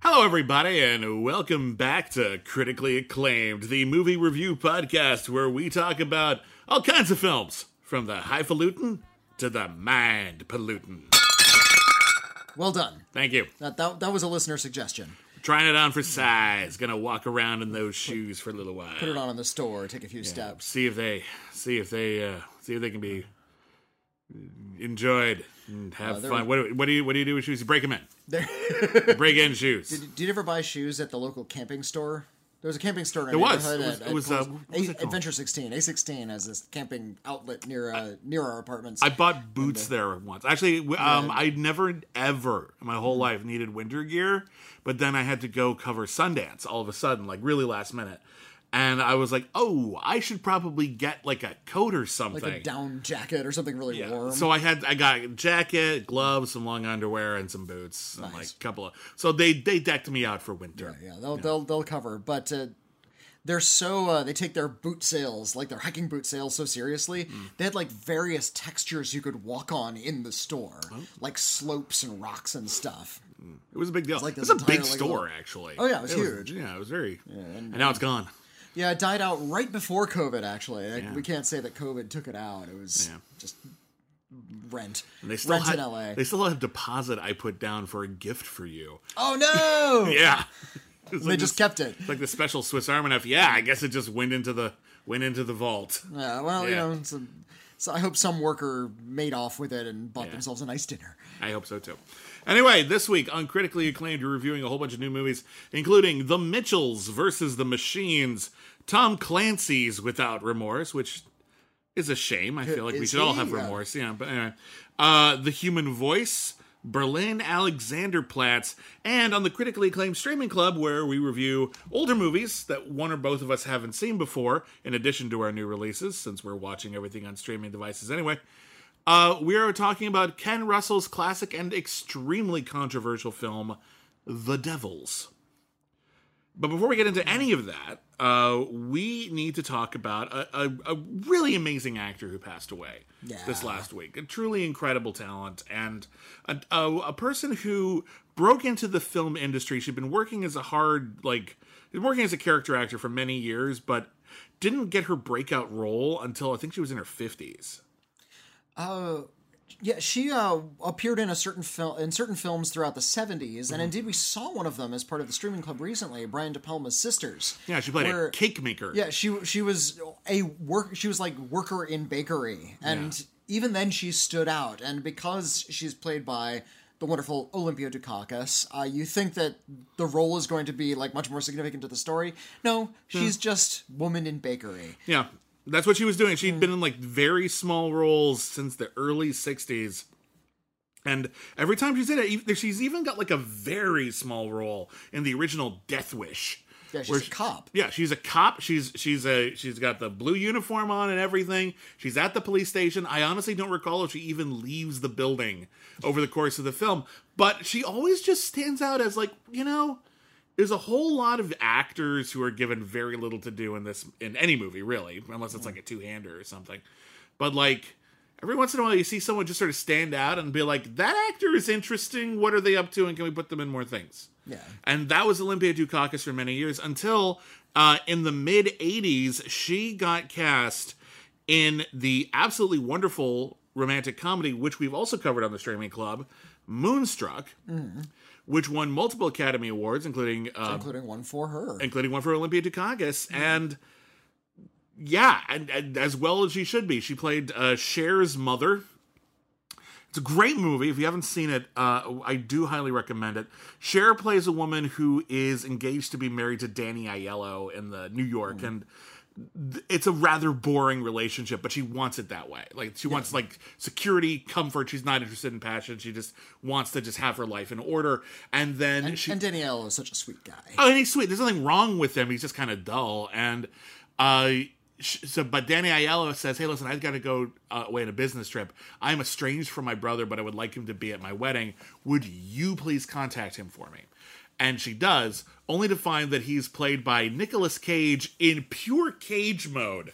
Hello, everybody, and welcome back to Critically Acclaimed, the movie review podcast where we talk about all kinds of films, from the highfalutin to the mind-pollutin'. Well done. Thank you. That was a listener suggestion. Trying it on for size. Gonna walk around in those shoes for a little while. Put it on in the store. Take a few steps. See if they can be enjoyed and have fun. What do you do with shoes? You break them in. Break in shoes. Did you ever buy shoes at the local camping store? There was a camping store in There our was. neighborhood. It was what was it called? Adventure 16. A16 has this camping outlet near our apartments. I bought boots there once. Actually, I never ever in my whole life needed winter gear, but then I had to go cover Sundance all of a sudden, like really last minute. And I was like, oh, I should probably get like a coat or something. Like a down jacket or something really warm. So I got a jacket, gloves, some long underwear, and some boots. Nice. And like a couple of. So they decked me out for winter. Yeah, they'll cover. But they're so they take their boot sales, like their hiking boot sales, so seriously. They had like various textures you could walk on in the store, like slopes and rocks and stuff. It was a big deal. Like it was a big store, actually. Oh yeah, it was huge. It was very. And now it's gone. Yeah, it died out right before COVID, actually. We can't say that COVID took it out. It was just rent. And they still rent had, in LA. They still had a deposit I put down for a gift for you. Oh, no! Yeah. They just kept it. Like the special Swiss Army knife. Yeah, I guess it just went into the vault. Yeah, well, you know, so I hope some worker made off with it and bought themselves a nice dinner. I hope so, too. Anyway, this week on Critically Acclaimed, we're reviewing a whole bunch of new movies, including The Mitchells versus the Machines, Tom Clancy's Without Remorse, which is a shame. I feel like we should all have remorse. Yeah, but anyway. The Human Voice, Berlin Alexanderplatz, and on the Critically Acclaimed Streaming Club, where we review older movies that one or both of us haven't seen before, in addition to our new releases, since we're watching everything on streaming devices anyway. We are talking about Ken Russell's classic and extremely controversial film, The Devils. But before we get into any of that, we need to talk about a really amazing actor who passed away this last week. A truly incredible talent, and a person who broke into the film industry. She'd been working as working as a character actor for many years, but didn't get her breakout role until I think she was in her 50s. Yeah, she appeared in certain films throughout the 70s, and indeed we saw one of them as part of the streaming club recently, Brian De Palma's Sisters. Yeah, she played a cake maker. Yeah, she was she was like worker in bakery, and even then she stood out, and because she's played by the wonderful Olympia Dukakis, you think that the role is going to be like much more significant to the story. No, she's just woman in bakery. Yeah. That's what she was doing. She'd been in like very small roles since the early 60s. And every time she's in it, she's even got like a very small role in the original Death Wish. Yeah, she's a cop. Yeah, she's a cop. She's got the blue uniform on and everything. She's at the police station. I honestly don't recall if she even leaves the building over the course of the film. But she always just stands out as like, there's a whole lot of actors who are given very little to do in any movie, really, unless it's like a two-hander or something. But like every once in a while, you see someone just sort of stand out and be like, "That actor is interesting. What are they up to? And can we put them in more things?" Yeah. And that was Olympia Dukakis for many years until in the mid '80s, she got cast in the absolutely wonderful romantic comedy, which we've also covered on the Streaming Club, Moonstruck. Mm-hmm. Which won multiple Academy Awards, including one for her. Including one for Olympia Dukakis. And and as well as she should be. She played Cher's mother. It's a great movie. If you haven't seen it, I do highly recommend it. Cher plays a woman who is engaged to be married to Danny Aiello in New York, and it's a rather boring relationship, but she wants it that way. Like she wants like security, comfort. She's not interested in passion. She just wants to just have her life in order. And then and Danielle is such a sweet guy. Oh, and he's sweet. There's nothing wrong with him. He's just kind of dull. And but Danny Aiello says, "Hey, listen, I've got to go away on a business trip. I'm estranged from my brother, but I would like him to be at my wedding. Would you please contact him for me?" And she does, only to find that he's played by Nicolas Cage in pure Cage mode.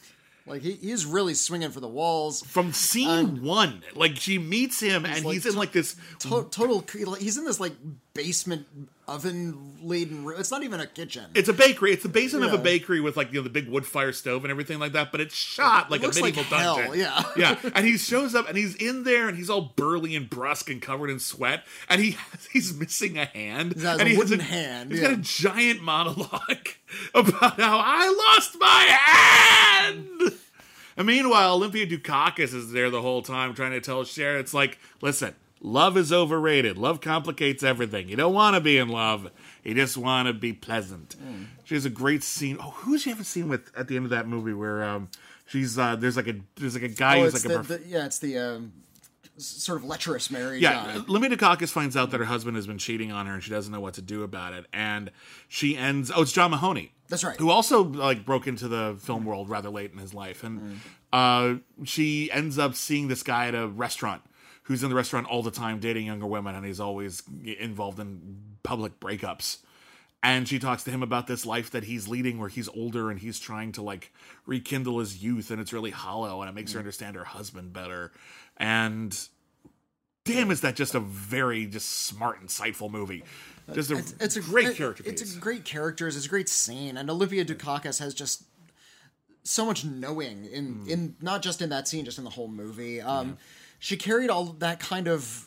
Like he's really swinging for the walls. From scene one, like she meets him and like he's in like this total. He's in this like basement oven laden room. It's not even a kitchen. It's a bakery. It's the basement of a Yeah. bakery with like, you know, the big wood fire stove and everything like that. But it's shot like a looks like medieval hell, dungeon. yeah. Yeah. And he shows up and he's in there and he's all burly and brusque and covered in sweat. And he's missing a hand. He has and a he wooden hand. He's yeah. got a giant monologue about how I lost my hand. And meanwhile, Olympia Dukakis is there the whole time trying to tell Cher, it's like, listen, love is overrated. Love complicates everything. You don't want to be in love. You just want to be pleasant. She has a great scene. Oh, who does she have a scene with at the end of that movie where she's there's like a guy who's it's like it's the sort of lecherous married yeah, guy. Olympia Dukakis finds out that her husband has been cheating on her and she doesn't know what to do about it. And she ends... Oh, it's John Mahoney. That's right. Who also like broke into the film world rather late in his life. And she ends up seeing this guy at a restaurant who's in the restaurant all the time dating younger women, and he's always involved in public breakups. And she talks to him about this life that he's leading where he's older and he's trying to like rekindle his youth, and it's really hollow, and it makes her understand her husband better. And damn, is that just a very just smart, insightful movie. Just a great character piece. It's a great characters. It's a great scene, and Olympia Dukakis has just so much knowing in not just in that scene, just in the whole movie. She carried all that kind of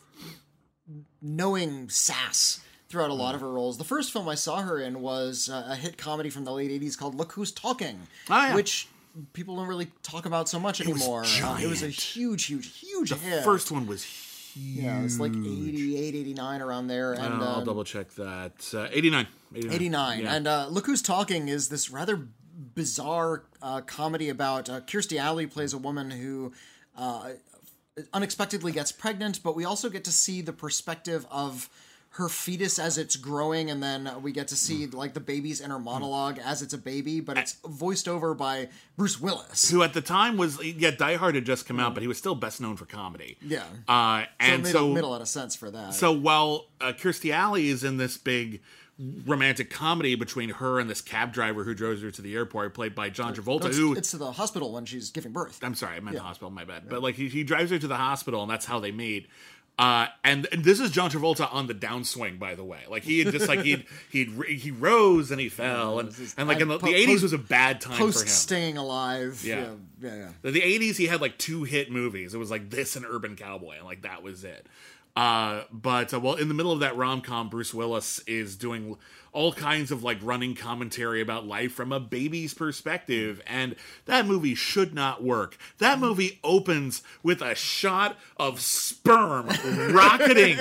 knowing sass throughout a lot of her roles. The first film I saw her in was a hit comedy from the late 80s called Look Who's Talking, which people don't really talk about so much anymore. It was a huge hit. The first one was huge. Yeah, it was like 88, 89 around there. And I'll double check that. 89. 89. Yeah. And Look Who's Talking is this rather bizarre comedy about Kirstie Alley plays a woman who unexpectedly gets pregnant, but we also get to see the perspective of her fetus as it's growing, and then we get to see like the baby's inner monologue as it's a baby, but it's voiced over by Bruce Willis, who at the time was Die Hard had just come out, but he was still best known for comedy. Yeah, and so it made a lot of sense for that. So while Kirstie Alley is in this big romantic comedy between her and this cab driver who drove her to the airport, played by John Travolta, it's to the hospital when she's giving birth. I'm sorry, I meant the hospital, my bad. But like he drives her to the hospital, and that's how they meet. And this is John Travolta on the downswing, by the way. Like he had just like he rose and he fell, and like in the 80s was a bad time for him. Post Staying Alive, yeah. The 80s he had like 2 hit movies. It was like this and Urban Cowboy, and like that was it. But in the middle of that rom-com, Bruce Willis is doing all kinds of like running commentary about life from a baby's perspective, and that movie should not work. That movie opens with a shot of sperm rocketing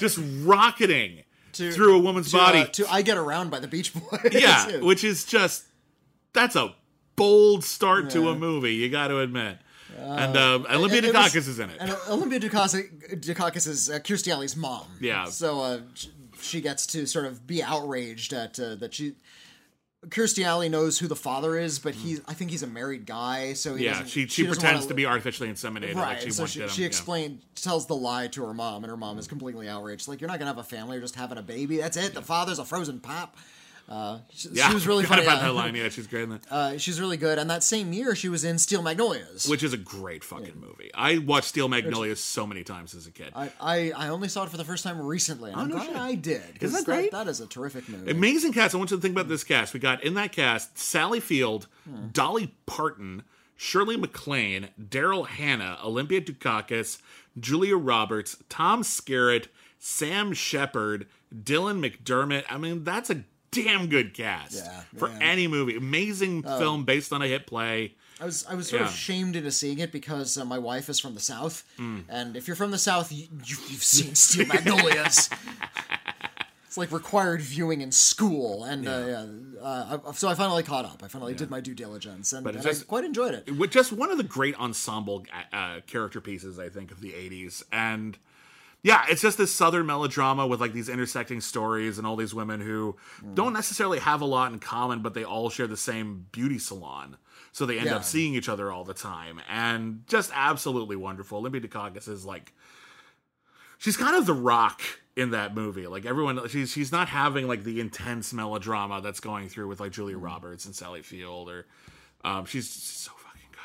through a woman's body. To I Get Around by the Beach Boys. Yeah, which is just, that's a bold start to a movie, you got to admit. And Olympia Dukakis is in it. And Olympia Dukakis is Kirstie Alley's mom. Yeah. So she gets to sort of be outraged at that Kirstie Alley knows who the father is, but I think he's a married guy. So she pretends to be artificially inseminated. Right. Like so she tells the lie to her mom, and her mom is completely outraged. Like, you're not gonna have a family, you're just having a baby. That's it. The father's a frozen pop. She was really funny about that line. Yeah, she's great in that. She's really good. And that same year, she was in Steel Magnolias, which is a great fucking movie. I watched Steel Magnolias so many times as a kid. I only saw it for the first time recently. And I'm glad I did. Isn't that great? That is a terrific movie. Amazing cast. I want you to think about this cast. We got in that cast Sally Field, Dolly Parton, Shirley MacLaine, Daryl Hannah, Olympia Dukakis, Julia Roberts, Tom Skerritt, Sam Shepard, Dylan McDermott. I mean, that's a damn good cast for any movie. Amazing film based on a hit play. I was sort of shamed into seeing it because my wife is from the South, and if you're from the South, you've seen Steel Magnolias. It's like required viewing in school, and so I finally caught up. I finally did my due diligence, and I quite enjoyed it. With just one of the great ensemble character pieces, I think, of the 80s, and yeah, it's just this Southern melodrama with like these intersecting stories and all these women who don't necessarily have a lot in common, but they all share the same beauty salon. So they end up seeing each other all the time, and just absolutely wonderful. Olympia Dukakis is like, she's kind of the Rock in that movie. Like everyone, she's not having like the intense melodrama that's going through with like Julia Roberts and Sally Field, or she's so fucking good.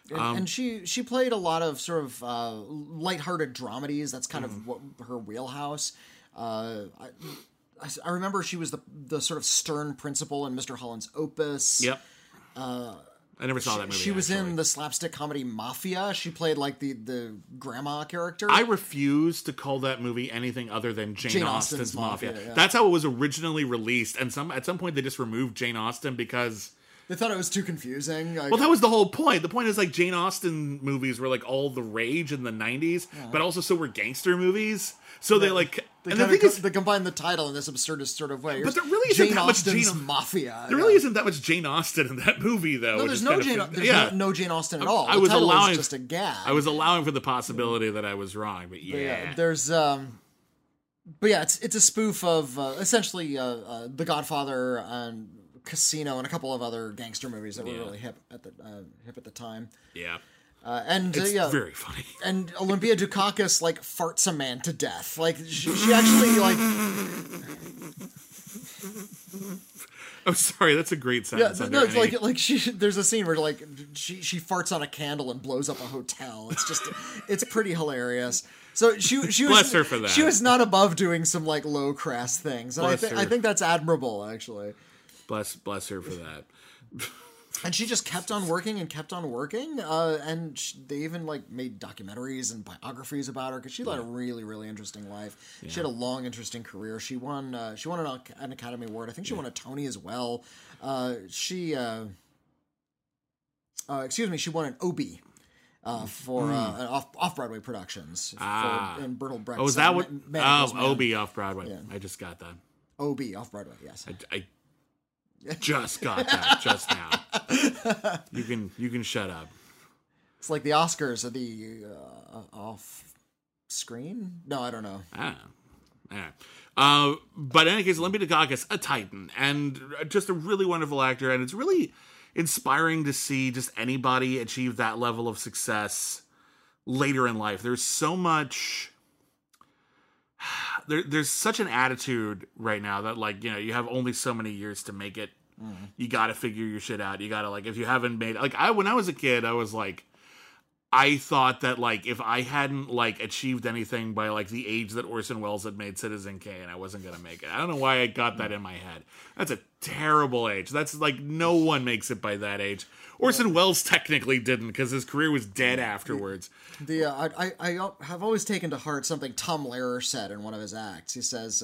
And she played a lot of sort of lighthearted dramedies. That's kind of what her wheelhouse. I remember she was the sort of stern principal in Mr. Holland's Opus. Yep. I never saw that movie. She was in the slapstick comedy Mafia. She played like the grandma character. I refuse to call that movie anything other than Jane Austen's Mafia. Yeah. That's how it was originally released, and at some point they just removed Jane Austen because they thought it was too confusing. Well, that was the whole point. The point is like Jane Austen movies were like all the rage in the 90s, but also so were gangster movies. So they combine the title in this absurdist sort of way. But there really isn't Jane that much Austen's Mafia. There really isn't that much Jane Austen in that movie, though. No, there's no Jane Austen at all. I was allowing just a gag. I was allowing for the possibility that I was wrong, but there's but yeah, it's a spoof of essentially The Godfather and Casino and a couple of other gangster movies that were really hip at the time. Yeah. It's very funny. And Olympia Dukakis like farts a man to death. Like she actually like. Oh, sorry, that's a great sentence. Yeah, no, it's like she. There's a scene where like she farts on a candle and blows up a hotel. It's just it's pretty hilarious. So she was bless her for that. She was not above doing some like low crass things, and I think that's admirable actually. Bless her for that. And she just kept on working and kept on working, and they even like made documentaries and biographies about her because she led a really, really interesting life. Yeah. She had a long, interesting career. She won an Academy Award. I think she won a Tony as well. She won an Obie for off-Broadway productions in Bertolt Brecht's. Oh, is that what? Obie off-Broadway. Yeah. I just got that. Obie off-Broadway, yes. I just got that just now. You can shut up. It's like the Oscars of the off screen. No, I don't know. But in any case, Olympia Dukakis, a titan, and just a really wonderful actor, and it's really inspiring to see just anybody achieve that level of success later in life. There's so much. There's such an attitude right now that like, you know, you have only so many years to make it. You got to figure your shit out. You got to like, if you haven't made like when I was a kid, I was like, I thought that like if I hadn't like achieved anything by like the age that Orson Welles had made Citizen Kane, I wasn't gonna make it. I don't know why I got that in my head. That's a terrible age. That's like no one makes it by that age. Orson Welles technically didn't because his career was dead afterwards. I have always taken to heart something Tom Lehrer said in one of his acts. He says,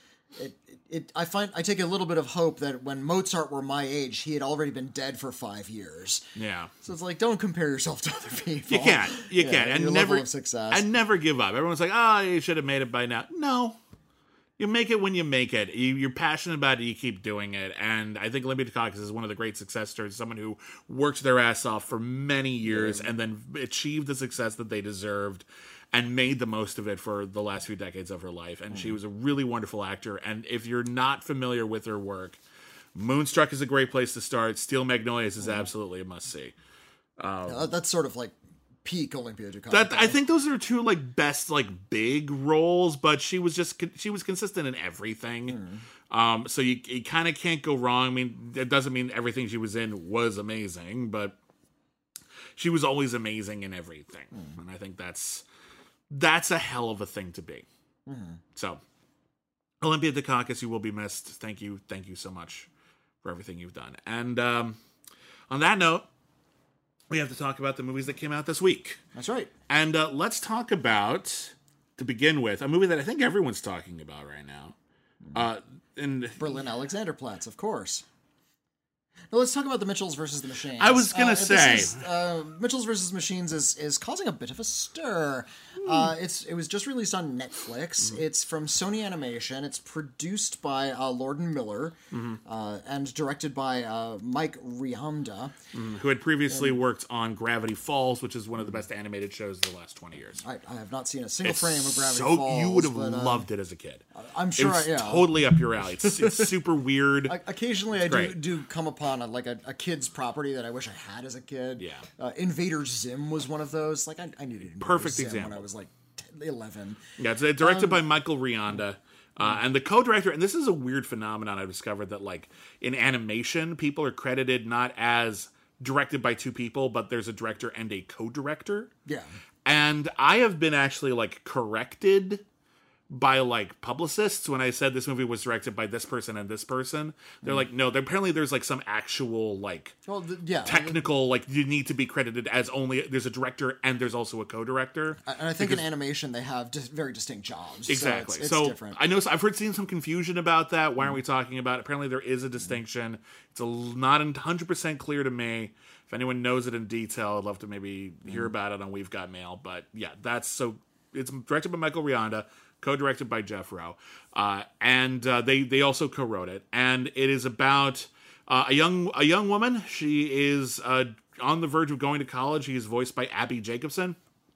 I take a little bit of hope that when Mozart were my age, he had already been dead for 5 years. Yeah. So it's like, don't compare yourself to other people. You can't. And your never level of success. And never give up. Everyone's like, you should have made it by now. No. You make it when you make it. You're passionate about it, you keep doing it. And I think Olympia Dukakis is one of the great success stories. Someone who worked their ass off for many years and then achieved the success that they deserved and made the most of it for the last few decades of her life. And she was a really wonderful actor. And if you're not familiar with her work, Moonstruck is a great place to start. Steel Magnolias is absolutely a must-see. That's sort of like peak Olympia Dukakis. I think those are two like best like big roles, but she was consistent in everything. So you kind of can't go wrong. I mean, it doesn't mean everything she was in was amazing, but she was always amazing in everything. And I think that's a hell of a thing to be. So Olympia Dukakis, you will be missed. Thank you so much for everything you've done. And on that note, we have to talk about the movies that came out this week. That's right. And let's talk about, to begin with, a movie that I think everyone's talking about right now. Berlin Alexanderplatz, of course. Now let's talk about the Mitchells versus the Machines. I was going to say. Mitchells versus Machines is causing a bit of a stir. It was just released on Netflix. It's from Sony Animation. It's produced by Lord and Miller and directed by Mike Rianda. Who had previously worked on Gravity Falls, which is one of the best animated shows of the last 20 years. I have not seen a single frame of Gravity Falls. You would have loved it as a kid. I'm sure it's totally up your alley. It's super weird. Occasionally I do come upon a kid's property that I wish I had as a kid. Yeah. Invader Zim was one of those. Like I needed Invader Perfect Zim example. when I was like 11. Yeah, it's directed by Michael Rianda. And the co-director, and this is a weird phenomenon I've discovered, that like in animation, people are credited not as directed by two people, but there's a director and a co-director. Yeah. And I have been actually like corrected by like publicists when I said this movie was directed by this person and this person. They're like, no, apparently there's like some actual like technical, like you need to be credited as only there's a director and there's also a co-director. And I think in animation they have very distinct jobs. Exactly. It's so different. I know I've seen some confusion about that. Why aren't we talking about it? Apparently there is a distinction. It's not 100% clear to me. If anyone knows it in detail, I'd love to maybe hear about it on We've Got Mail. But yeah, it's directed by Michael Rianda, co-directed by Jeff Rowe, and they also co-wrote it. And it is about a young woman. She is on the verge of going to college. She is voiced by Abby Jacobson,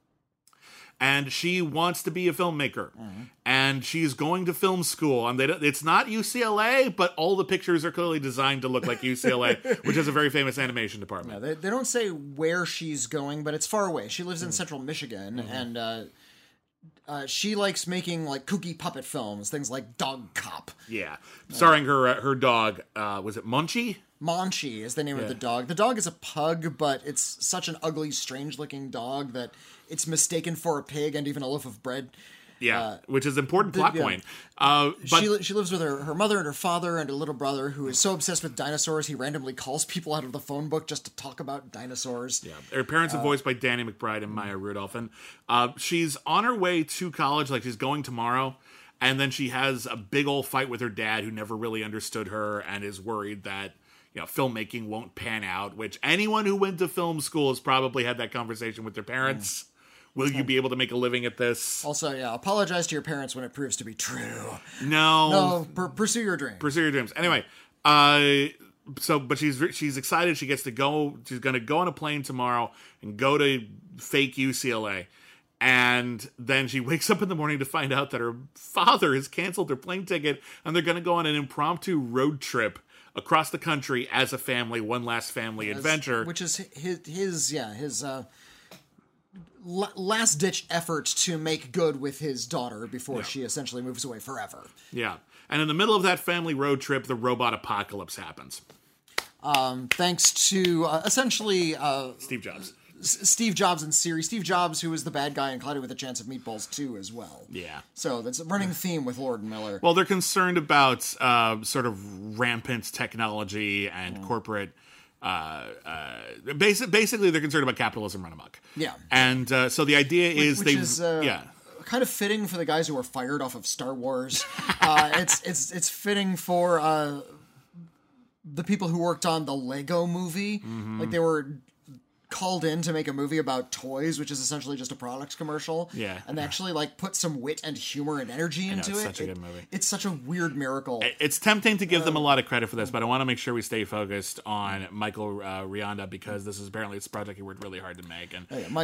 and she wants to be a filmmaker. And she's going to film school. And it's not UCLA, but all the pictures are clearly designed to look like UCLA, which is a very famous animation department. Yeah, they don't say where she's going, but it's far away. She lives in central Michigan, and she likes making like kooky puppet films, things like Dog Cop. Yeah, starring her dog. Was it Munchie? Monchi is the name of the dog. The dog is a pug, but it's such an ugly, strange-looking dog that it's mistaken for a pig and even a loaf of bread. Yeah, which is an important plot point. But she lives with her mother and her father and a little brother who is so obsessed with dinosaurs he randomly calls people out of the phone book just to talk about dinosaurs. Yeah, her parents are voiced by Danny McBride and Maya Rudolph, and she's on her way to college, like she's going tomorrow, and then she has a big old fight with her dad who never really understood her and is worried that filmmaking won't pan out, which anyone who went to film school has probably had that conversation with their parents. Will you be able to make a living at this? Also, apologize to your parents when it proves to be true. No. Pursue your dreams. Pursue your dreams. Anyway, but she's excited. She gets to go. She's going to go on a plane tomorrow and go to fake UCLA. And then she wakes up in the morning to find out that her father has canceled her plane ticket, and they're going to go on an impromptu road trip across the country as a family, one last family adventure. Which is his last-ditch effort to make good with his daughter before she essentially moves away forever. Yeah. And in the middle of that family road trip, the robot apocalypse happens. Thanks to, essentially... Steve Jobs. Steve Jobs and Siri. Steve Jobs, who was the bad guy in Cloudy with a Chance of Meatballs 2 as well. Yeah. So that's a running theme with Lord and Miller. Well, they're concerned about sort of rampant technology and corporate... basically, they're concerned about capitalism run amok. Yeah. And so the idea is which is kind of fitting for the guys who were fired off of Star Wars. It's fitting for the people who worked on the Lego movie. Mm-hmm. Like they were called in to make a movie about toys, which is essentially just a products commercial. Yeah. And they actually like put some wit and humor and energy into it. It's such a good movie. It's such a weird miracle. It's tempting to give them a lot of credit for this, but I want to make sure we stay focused on Michael Rianda because this is apparently it's a project he worked really hard to make.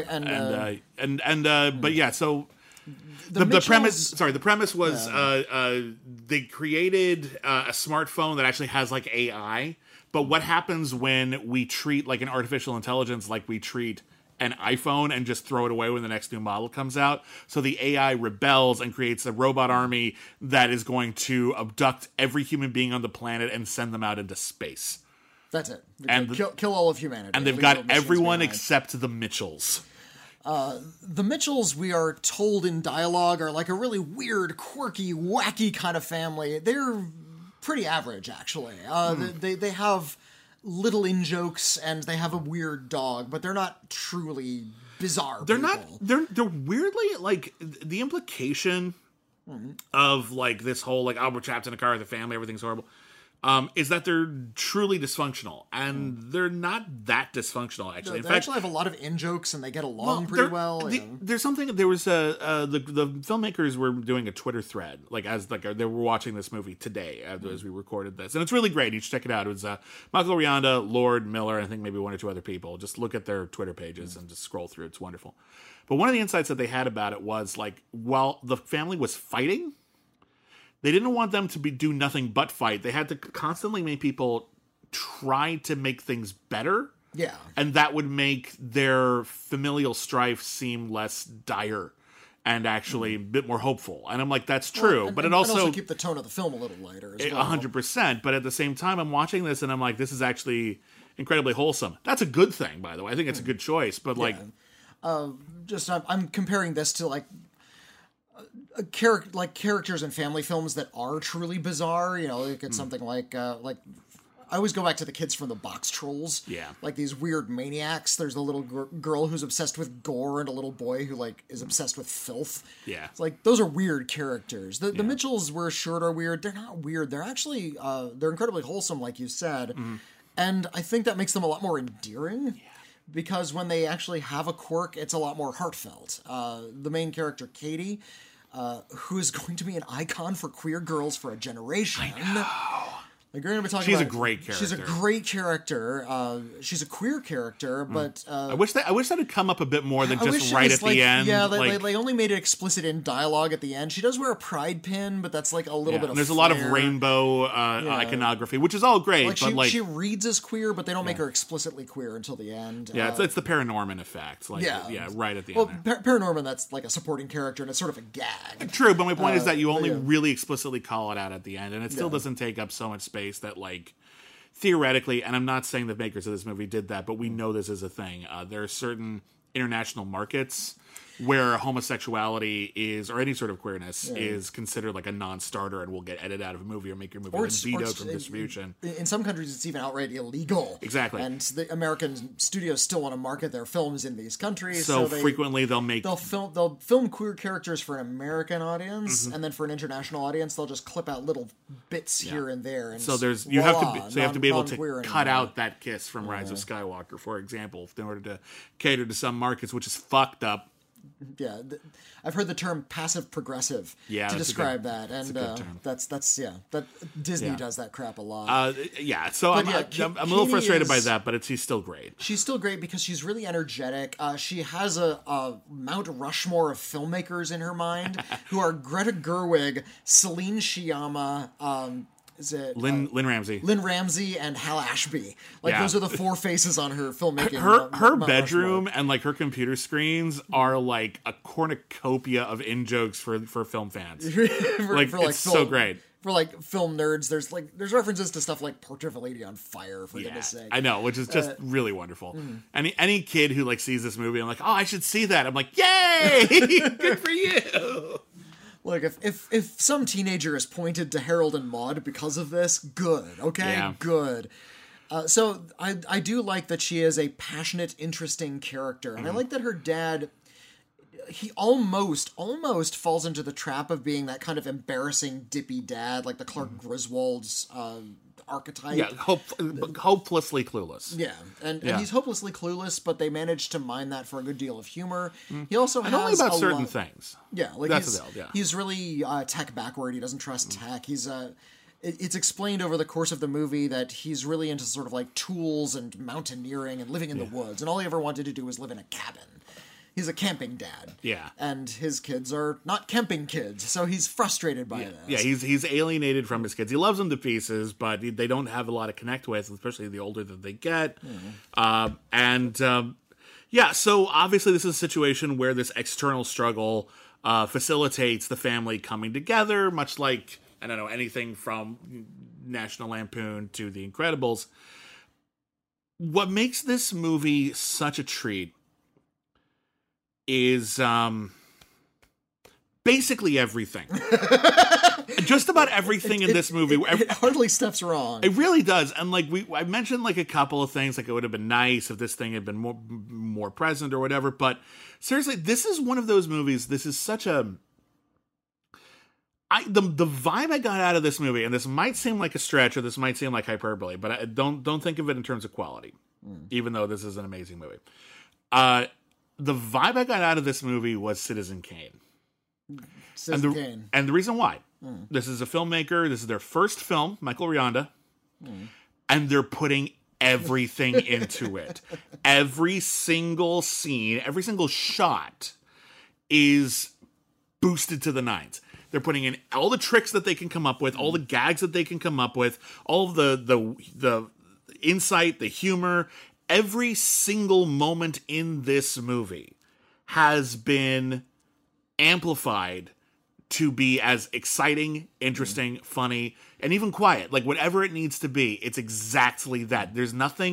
But yeah, so the premise was they created a smartphone that actually has like AI. But what happens when we treat like an artificial intelligence like we treat an iPhone and just throw it away when the next new model comes out? So the AI rebels and creates a robot army that is going to abduct every human being on the planet and send them out into space. That's it. And kill all of humanity. And they've got everyone except the Mitchells. The Mitchells, we are told in dialogue, are like a really weird, quirky, wacky kind of family. They're pretty average, actually. They have little in-jokes and they have a weird dog, but they're not truly bizarre people. They're weirdly, like, the implication of, like, this whole, like, we're trapped in a car with a family, everything's horrible, is that they're truly dysfunctional, and they're not that dysfunctional, actually. They actually have a lot of in-jokes, and they get along pretty well. There's something, there was the filmmakers were doing a Twitter thread, they were watching this movie today, as we recorded this, and it's really great, you should check it out. It was Michael Rianda, Lord, Miller, and I think maybe one or two other people. Just look at their Twitter pages and just scroll through, it's wonderful. But one of the insights that they had about it was, like, while the family was fighting, they didn't want them to do nothing but fight. They had to constantly make people try to make things better. Yeah. And that would make their familial strife seem less dire and actually a bit more hopeful. And I'm like, that's true. But it also keep the tone of the film a little lighter as well. 100%. But at the same time, I'm watching this and I'm like, this is actually incredibly wholesome. That's a good thing, by the way. I think it's a good choice, but like, I'm comparing this to like characters in family films that are truly bizarre. You know, like it's something like I always go back to the kids from the Box Trolls. Yeah. Like these weird maniacs. There's a little girl who's obsessed with gore and a little boy who like is obsessed with filth. Yeah. It's like those are weird characters. The Mitchells we're sure are weird. They're not weird. They're actually they're incredibly wholesome, like you said. And I think that makes them a lot more endearing. Yeah. Because when they actually have a quirk, it's a lot more heartfelt. The main character, Katie, who is going to be an icon for queer girls for a generation. I know. Like we're going to be talking She's about, a great character. She's a great character. She's a queer character, but I wish that had come up a bit more than I wish just it right was at the end. Yeah, they only made it explicit in dialogue at the end. She does wear a pride pin, but that's like a little bit of there's flair. a lot of rainbow iconography, which is all great. But she reads as queer, but they don't make her explicitly queer until the end. Yeah, it's the Paranorman effect. Like, right at the end. Well, Paranorman, that's like a supporting character, and it's sort of a gag. True, but my point is that you only really explicitly call it out at the end, and it still doesn't take up so much space that, like, theoretically, and I'm not saying the makers of this movie did that, but we know this is a thing. There are certain international markets where homosexuality is, or any sort of queerness, is considered like a non-starter and will get edited out of a movie or make your movie vetoed from distribution. In some countries, it's even outright illegal. Exactly. And the American studios still want to market their films in these countries. So frequently they'll film queer characters for an American audience, and then for an international audience, they'll just clip out little bits here and there. And so you have to be able to cut out that kiss from Rise of Skywalker, for example, in order to cater to some markets, which is fucked up. Yeah, I've heard the term passive progressive to describe that, and that's Disney does that crap a lot. So I'm a little frustrated by that, but she's still great. She's still great because she's really energetic. She has a Mount Rushmore of filmmakers in her mind who are Greta Gerwig, Celine Sciamma. Is it Lynn Ramsey? Lynn Ramsey and Hal Ashby. Those are the four faces on her filmmaking. Her bedroom and like her computer screens are like a cornucopia of in-jokes for film fans. It's so great. For like film nerds, there's references to stuff like Portrait of a Lady on Fire, for goodness sake. I know, which is just really wonderful. Any kid who like sees this movie, I'm like, oh, I should see that. I'm like, yay, good for you. Look, if some teenager is pointed to Harold and Maude because of this, good, okay? Good. So I do like that she is a passionate, interesting character. And I like that her dad, he almost falls into the trap of being that kind of embarrassing, dippy dad, like the Clark Griswold's archetype. Yeah, hopelessly clueless. Yeah, and he's hopelessly clueless, but they managed to mine that for a good deal of humor. He also has only about certain things. Yeah, like he's really tech backward. He doesn't trust tech. He's it's explained over the course of the movie that he's really into sort of like tools and mountaineering and living in the woods, and all he ever wanted to do was live in a cabin. He's a camping dad. Yeah. And his kids are not camping kids, so he's frustrated by this. Yeah, he's alienated from his kids. He loves them to pieces, but they don't have a lot to connect with, especially the older that they get. So obviously this is a situation where this external struggle facilitates the family coming together, much like, I don't know, anything from National Lampoon to The Incredibles. What makes this movie such a treat is basically everything. Just about everything in this movie. It hardly steps wrong. It really does. And like I mentioned like a couple of things, like it would have been nice if this thing had been more present or whatever. But seriously, this is one of those movies. This is such a... The vibe I got out of this movie, and this might seem like a stretch or this might seem like hyperbole, but I don't think of it in terms of quality, even though this is an amazing movie. The vibe I got out of this movie was Citizen Kane. And the reason why. This is a filmmaker. This is their first film, Michael Rianda. And they're putting everything into it. Every single scene, every single shot is boosted to the nines. They're putting in all the tricks that they can come up with, all the gags that they can come up with, all of the insight, the humor. Every single moment in this movie has been amplified to be as exciting, interesting, funny, and even quiet. Like, whatever it needs to be, it's exactly that. There's nothing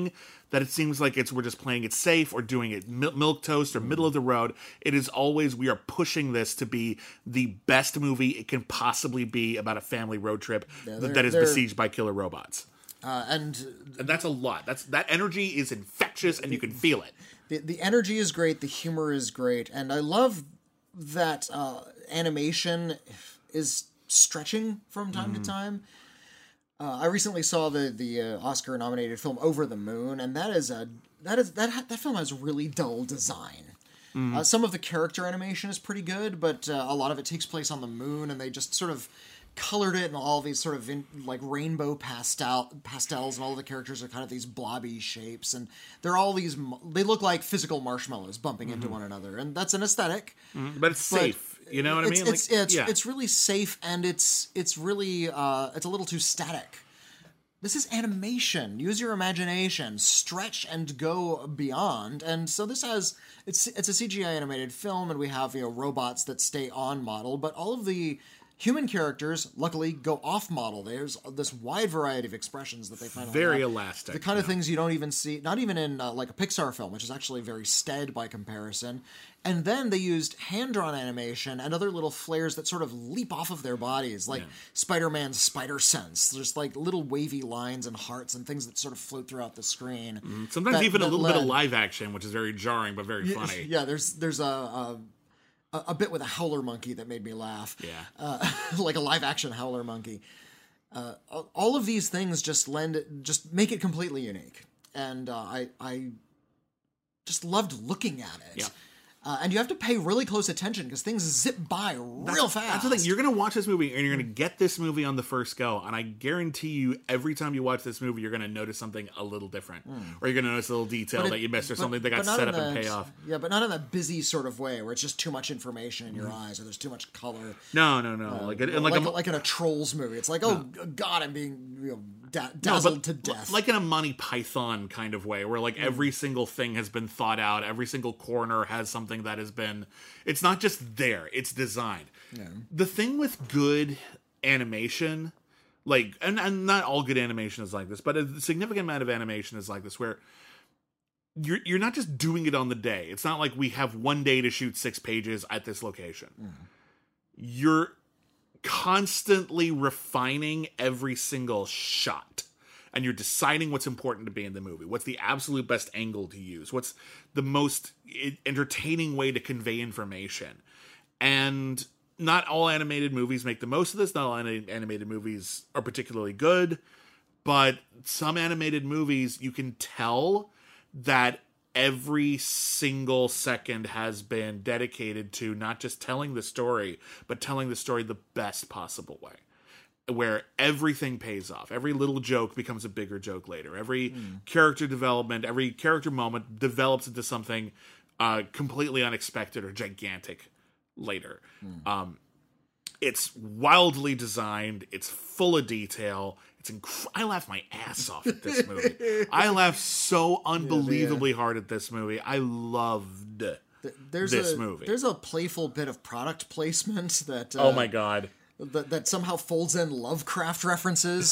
that it seems like we're just playing it safe or doing it milk toast or middle of the road. It is always, we are pushing this to be the best movie it can possibly be about a family road trip that is besieged by killer robots. And that's a lot. That energy is infectious, and you can feel it. The energy is great, the humor is great, and I love that animation is stretching from time to time. I recently saw the Oscar-nominated film Over the Moon, and that film has really dull design. Some of the character animation is pretty good, but a lot of it takes place on the moon, and they just sort of colored it in all these sort of like rainbow pastels, and all the characters are kind of these blobby shapes, and they're all they look like physical marshmallows bumping into one another, and that's an aesthetic. But it's safe. You know what I mean? It's really safe, and it's really it's a little too static. This is animation. Use your imagination, stretch and go beyond. And so this it's a CGI animated film, and we have robots that stay on model, but all of the human characters, luckily, go off model. There's this wide variety of expressions that they find. Very elastic. The kind of things you don't even see, not even in like a Pixar film, which is actually very stead by comparison. And then they used hand-drawn animation and other little flares that sort of leap off of their bodies, like Spider-Man's spider sense. There's like little wavy lines and hearts and things that sort of float throughout the screen. Sometimes even a little bit of live action, which is very jarring but very funny. Yeah, there's a bit with a howler monkey that made me laugh. Yeah. Like a live action howler monkey. All of these things just make it completely unique. And I just loved looking at it. Yeah. And you have to pay really close attention because things zip by real fast. That's the thing. You're going to watch this movie and you're going to get this movie on the first go. And I guarantee you, every time you watch this movie, you're going to notice something a little different. Or you're going to notice a little detail that you missed or something that got set up and pay off. Yeah, but not in that busy sort of way where it's just too much information in your eyes or there's too much color. No. Like in a Trolls movie. It's like, oh, God, I'm being dazzled to death. Like in a Monty Python kind of way where like every single thing has been thought out. Every single corner has something that has been, it's not just there, it's designed. The thing with good animation, like, and not all good animation is like this, but a significant amount of animation is like this, where you're not just doing it on the day. It's not like we have one day to shoot 6 pages at this location. You're constantly refining every single shot. And you're deciding what's important to be in the movie. What's the absolute best angle to use? What's the most entertaining way to convey information? And not all animated movies make the most of this. Not all animated movies are particularly good. But some animated movies, you can tell that every single second has been dedicated to not just telling the story, but telling the story the best possible way. Where everything pays off. Every little joke becomes a bigger joke later. Every character development, every character moment develops into something completely unexpected or gigantic later. It's wildly designed. It's full of detail. I laughed my ass off at this movie. I laughed so unbelievably hard at this movie. I loved this movie. There's a playful bit of product placement that... oh my God. That somehow folds in Lovecraft references.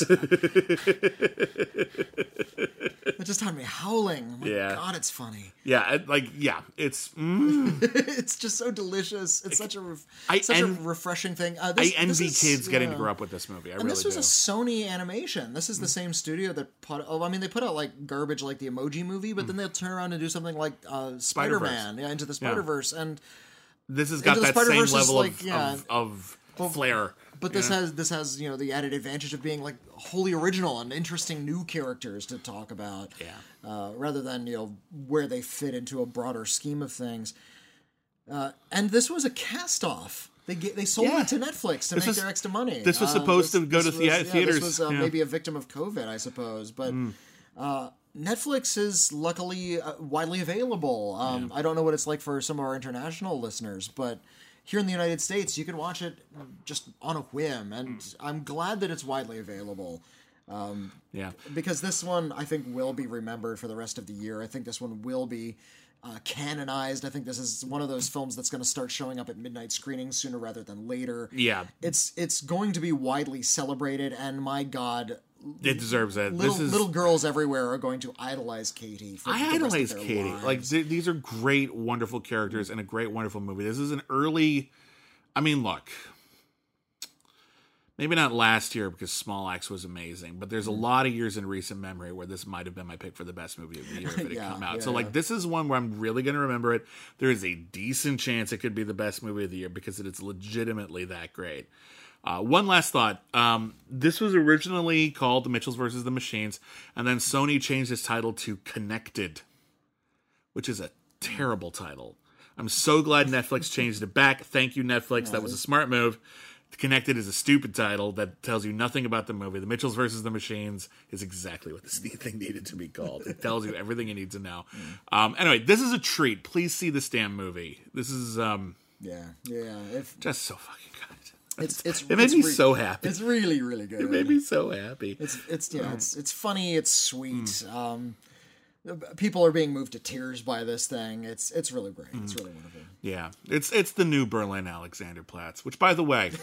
It just had me howling. My God, it's funny. Yeah, it's... it's just so delicious. It's such a refreshing thing. I envy kids getting to grow up with this movie. I really do. And this was a Sony animation. This is the same studio that they put out like garbage like the Emoji Movie, but then they'll turn around and do something like Spider-Man, Into the Spider-Verse, and this has got that same level of flair. But this has the added advantage of being like wholly original and interesting new characters to talk about. Rather than where they fit into a broader scheme of things. And this was a cast off. They sold it to Netflix to make their extra money. This was supposed to go to theaters. This was maybe a victim of COVID, I suppose, but. Netflix is luckily widely available. I don't know what it's like for some of our international listeners, but here in the United States, you can watch it just on a whim, and I'm glad that it's widely available. Because this one, I think, will be remembered for the rest of the year. I think this one will be canonized. I think this is one of those films that's going to start showing up at midnight screenings sooner rather than later. Yeah. It's going to be widely celebrated, and my God, It deserves it. little girls everywhere are going to idolize Katie. For I the rest idolize of their Katie. lives. Like these are great, wonderful characters and a great, wonderful movie. This is an early. I mean, look. Maybe not last year because Small Axe was amazing, but there's a lot of years in recent memory where this might have been my pick for the best movie of the year if it had come out. So, like, this is one where I'm really going to remember it. There is a decent chance it could be the best movie of the year because it is legitimately that great. One last thought. This was originally called The Mitchells versus the Machines, and then Sony changed its title to Connected, which is a terrible title. I'm so glad Netflix changed it back. Thank you, Netflix. That was a smart move. Connected is a stupid title that tells you nothing about the movie. The Mitchells versus the Machines is exactly what this thing needed to be called. It tells you everything you need to know. Anyway, this is a treat. Please see this damn movie. This is Just so fucking good. It made me so happy. It's really, really good. It made me so happy. It's funny. It's sweet. People are being moved to tears by this thing. It's really great. It's really wonderful. Yeah, it's the new Berlin Alexanderplatz, which, by the way,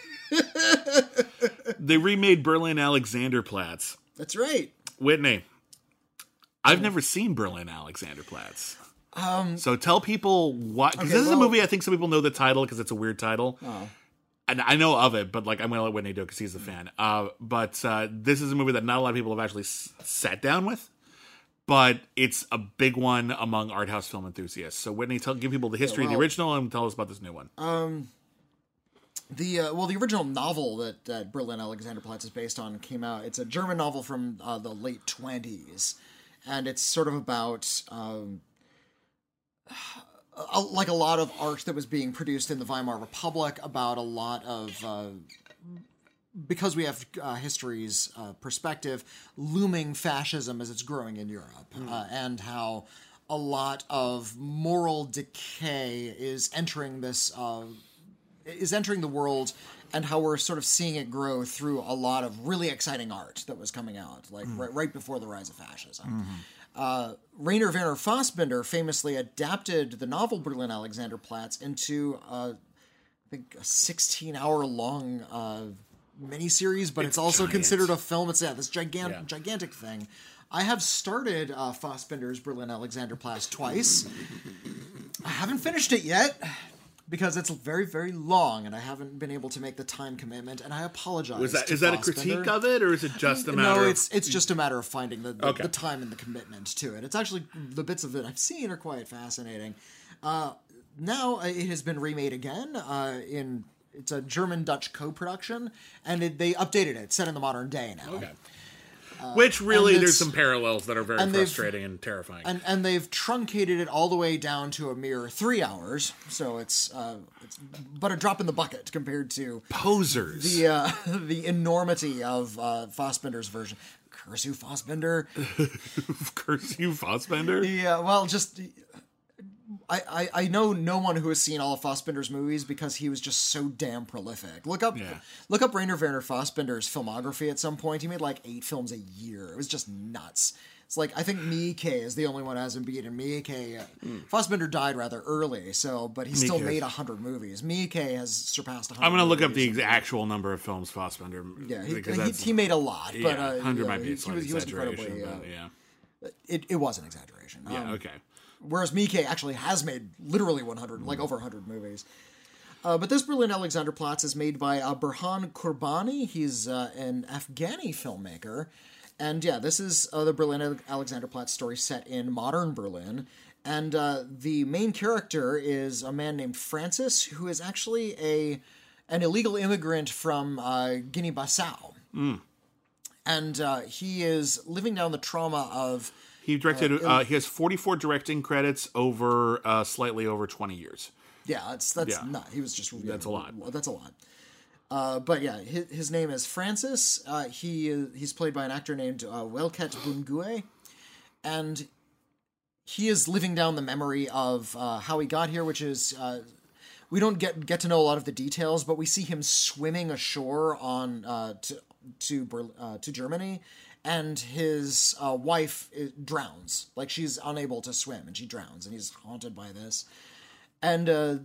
they remade Berlin Alexanderplatz. That's right. Whitney, I've never seen Berlin Alexanderplatz. So tell people what, because this is a movie I think some people know the title because it's a weird title. Oh. And I know of it, but like I'm going to let Whitney do it because he's the fan. But this is a movie that not a lot of people have actually sat down with. But it's a big one among art house film enthusiasts. So Whitney, give people the history of the original and tell us about this new one. The original novel that Berlin Alexanderplatz is based on came out. It's a German novel from the late 1920s, and it's sort of about like a lot of art that was being produced in the Weimar Republic, about a lot of because we have history's perspective, looming fascism as it's growing in Europe, and how a lot of moral decay is entering this is entering the world, and how we're sort of seeing it grow through a lot of really exciting art that was coming out, like right before the rise of fascism. Rainer Werner Fassbinder famously adapted the novel Berlin Alexanderplatz into I think a 16-hour-long miniseries, but it's also considered a film. It's this gigantic thing. I have started Fassbinder's Berlin Alexanderplatz twice. I haven't finished it yet because it's very, very long, and I haven't been able to make the time commitment, and I apologize. Is that a critique of it, or is it just a matter? No, it's just a matter of finding the time and the commitment to it. It's actually, the bits of it I've seen are quite fascinating. Now it has been remade again it's a German-Dutch co-production, and they updated it, set in the modern day now. Okay. Which really, there's some parallels that are very frustrating and terrifying. And they've truncated it all the way down to a mere 3 hours, so it's but a drop in the bucket compared to posers. The enormity of Fassbinder's version. Curse you, Fassbinder. Curse you, Fassbinder? Yeah, well, just... I know no one who has seen all of Fassbinder's movies because he was just so damn prolific. Look up Rainer Werner Fassbinder's filmography at some point. He made like 8 films a year. It was just nuts. It's like, I think Miike is the only one who hasn't beaten Miike. Fassbinder died rather early, but he still made 100 movies. Miike has surpassed 100. I'm going to look up the actual number of films Fassbinder. Yeah, he made a lot, but 100 might be a slight exaggeration. It was an exaggeration. Okay. Whereas Miike actually has made literally 100, like over 100 movies. But this Berlin Alexanderplatz is made by Burhan Kurbani. He's an Afghani filmmaker. And this is the Berlin Alexanderplatz story set in modern Berlin. And the main character is a man named Francis, who is actually an illegal immigrant from Guinea-Bissau. And he is living down the trauma of... He directed. He has 44 directing credits over slightly over 20 years. Yeah, that's not. He was just. That's a lot. That's a lot. But yeah, his name is Francis. He's played by an actor named Welket Bungue, and he is living down the memory of how he got here, which is we don't get to know a lot of the details, but we see him swimming ashore on to Germany. And his wife drowns. Like, she's unable to swim, and she drowns, and he's haunted by this. And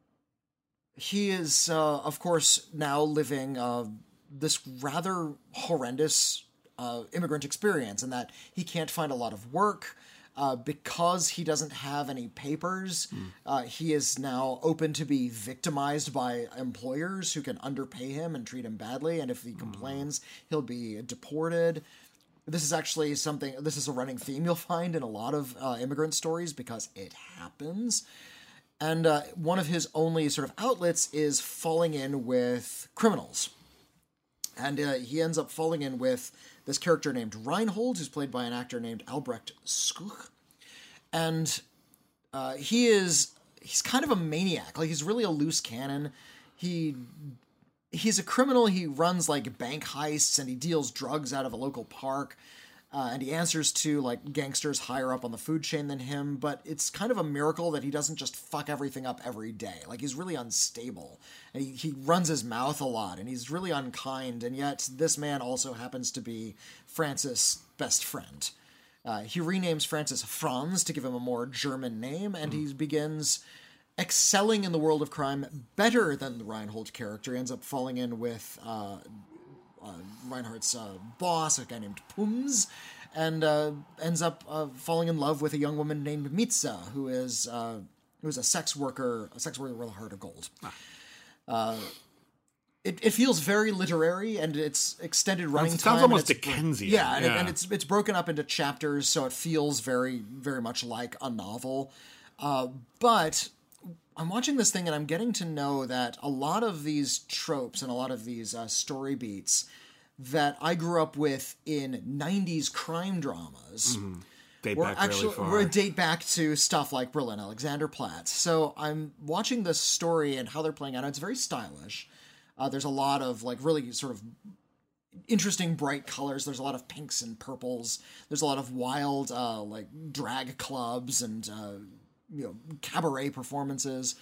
he is, of course, now living this rather horrendous immigrant experience, and that he can't find a lot of work. Because he doesn't have any papers, he is now open to be victimized by employers who can underpay him and treat him badly, and if he complains, he'll be deported. This is actually this is a running theme you'll find in a lot of immigrant stories, because it happens. And one of his only sort of outlets is falling in with criminals. And he ends up falling in with this character named Reinhold, who's played by an actor named Albrecht Schuch. And he's kind of a maniac. Like, he's really a loose cannon. He's a criminal. He runs, like, bank heists, and he deals drugs out of a local park. And he answers to, like, gangsters higher up on the food chain than him. But it's kind of a miracle that he doesn't just fuck everything up every day. Like, he's really unstable. And he runs his mouth a lot, and he's really unkind. And yet, this man also happens to be Francis' best friend. He renames Francis Franz to give him a more German name, and he begins excelling in the world of crime better than the Reinhold character. He ends up falling in with Reinhardt's boss, a guy named Pums, and ends up falling in love with a young woman named Mitza, who is a sex worker with a heart of gold. It feels very literary, and it's extended running time. It sounds almost Dickensian. Yeah, and it's broken up into chapters, so it feels very, very much like a novel. But I'm watching this thing, and I'm getting to know that a lot of these tropes and a lot of these story beats that I grew up with in 90s crime dramas date back to stuff like Berlin Alexanderplatz. So I'm watching this story and how they're playing out. It's very stylish. There's a lot of, like, really sort of interesting bright colors. There's a lot of pinks and purples. There's a lot of wild, like, drag clubs and, cabaret performances.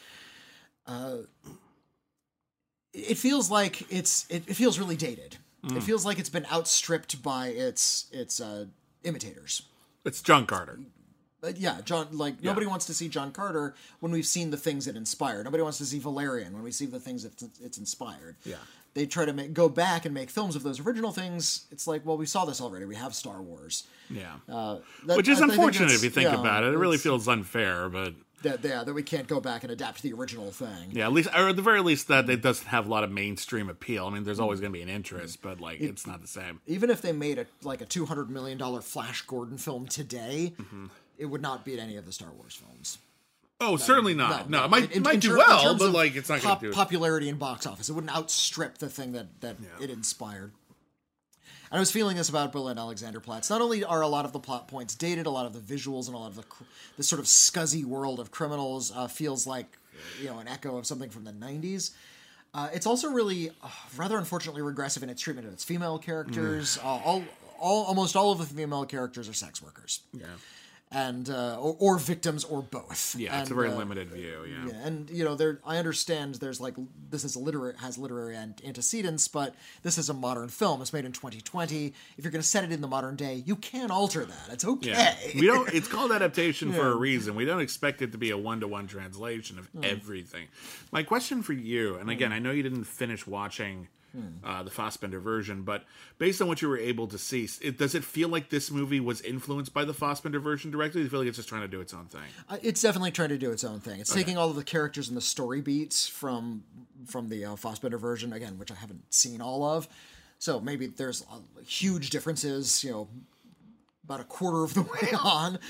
It feels like it feels really dated. It feels like it's been outstripped by its imitators. It's John Carter. Nobody wants to see John Carter when we've seen the things it inspired. Nobody wants to see Valerian when we see the things it's inspired. Yeah. They try to go back and make films of those original things. It's like, well, we saw this already. We have Star Wars. Yeah. Which is unfortunate if you think about it. It really feels unfair, but... That we can't go back and adapt the original thing. Yeah, at the very least, that it doesn't have a lot of mainstream appeal. I mean, there's always going to be an interest, but it's not the same. Even if they made a $200 million Flash Gordon film today, it would not beat any of the Star Wars films. Oh, certainly not. No, it might do well, but it's not going to do popularity in box office. It wouldn't outstrip the thing that it inspired. And I was feeling this about Berlin Alexanderplatz. Not only are a lot of the plot points dated, a lot of the visuals and a lot of the sort of scuzzy world of criminals feels like an echo of something from the 90s. It's also really rather unfortunately regressive in its treatment of its female characters. Almost all of the female characters are sex workers. Yeah. And or victims or both. Yeah, it's a very limited view. Yeah, and I understand there's this is has literary antecedents, but this is a modern film. It's made in 2020. If you're going to set it in the modern day, you can alter that. It's okay. Yeah. We don't. It's called adaptation for a reason. We don't expect it to be a 1-to-1 translation of everything. My question for you, and again, I know you didn't finish watching the Fassbender version, but based on what you were able to see, does it feel like this movie was influenced by the Fassbender version directly? Do you feel like it's just trying to do its own thing? It's definitely trying to do its own thing. It's taking all of the characters and the story beats from the Fassbender version, again, which I haven't seen all of. So maybe there's huge differences, about a quarter of the way on.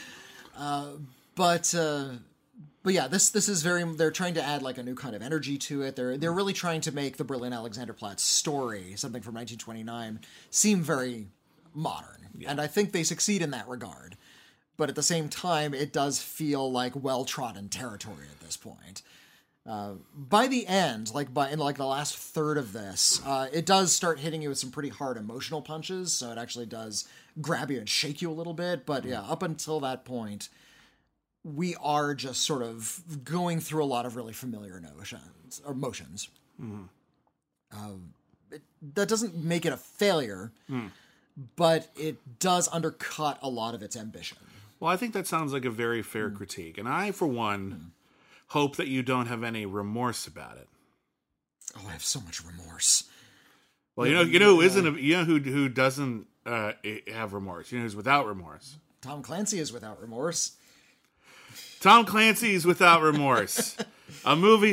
But yeah, this is they're trying to add like a new kind of energy to it. They're really trying to make the Berlin Alexanderplatz story, something from 1929, seem very modern. Yeah. And I think they succeed in that regard. But at the same time, it does feel like well-trodden territory at this point. By the end, in the last third of this, it does start hitting you with some pretty hard emotional punches, so it actually does grab you and shake you a little bit. But yeah, up until that point, we are just sort of going through a lot of really familiar emotions. That doesn't make it a failure, but it does undercut a lot of its ambition. Well, I think that sounds like a very fair critique, and I, for one, hope that you don't have any remorse about it. Oh, I have so much remorse. Well, who doesn't have remorse? You know who's without remorse? Tom Clancy is without remorse. Tom Clancy's Without Remorse. A movie...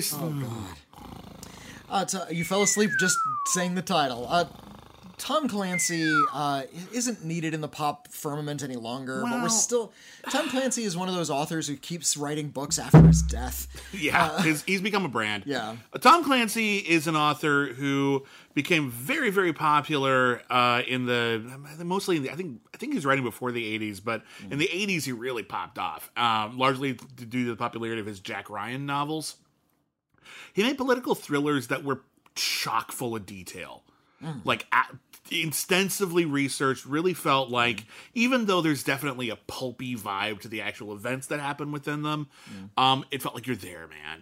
You fell asleep just saying the title. Tom Clancy isn't needed in the pop firmament any longer, but we're still... Tom Clancy is one of those authors who keeps writing books after his death. Yeah, he's become a brand. Yeah. Tom Clancy is an author who became very, very popular mostly in the... I think he was writing before the 80s, but in the 80s he really popped off, largely due to the popularity of his Jack Ryan novels. He made political thrillers that were chock full of detail. Like, extensively researched, really felt like, even though there's definitely a pulpy vibe to the actual events that happen within them, it felt like you're there, man.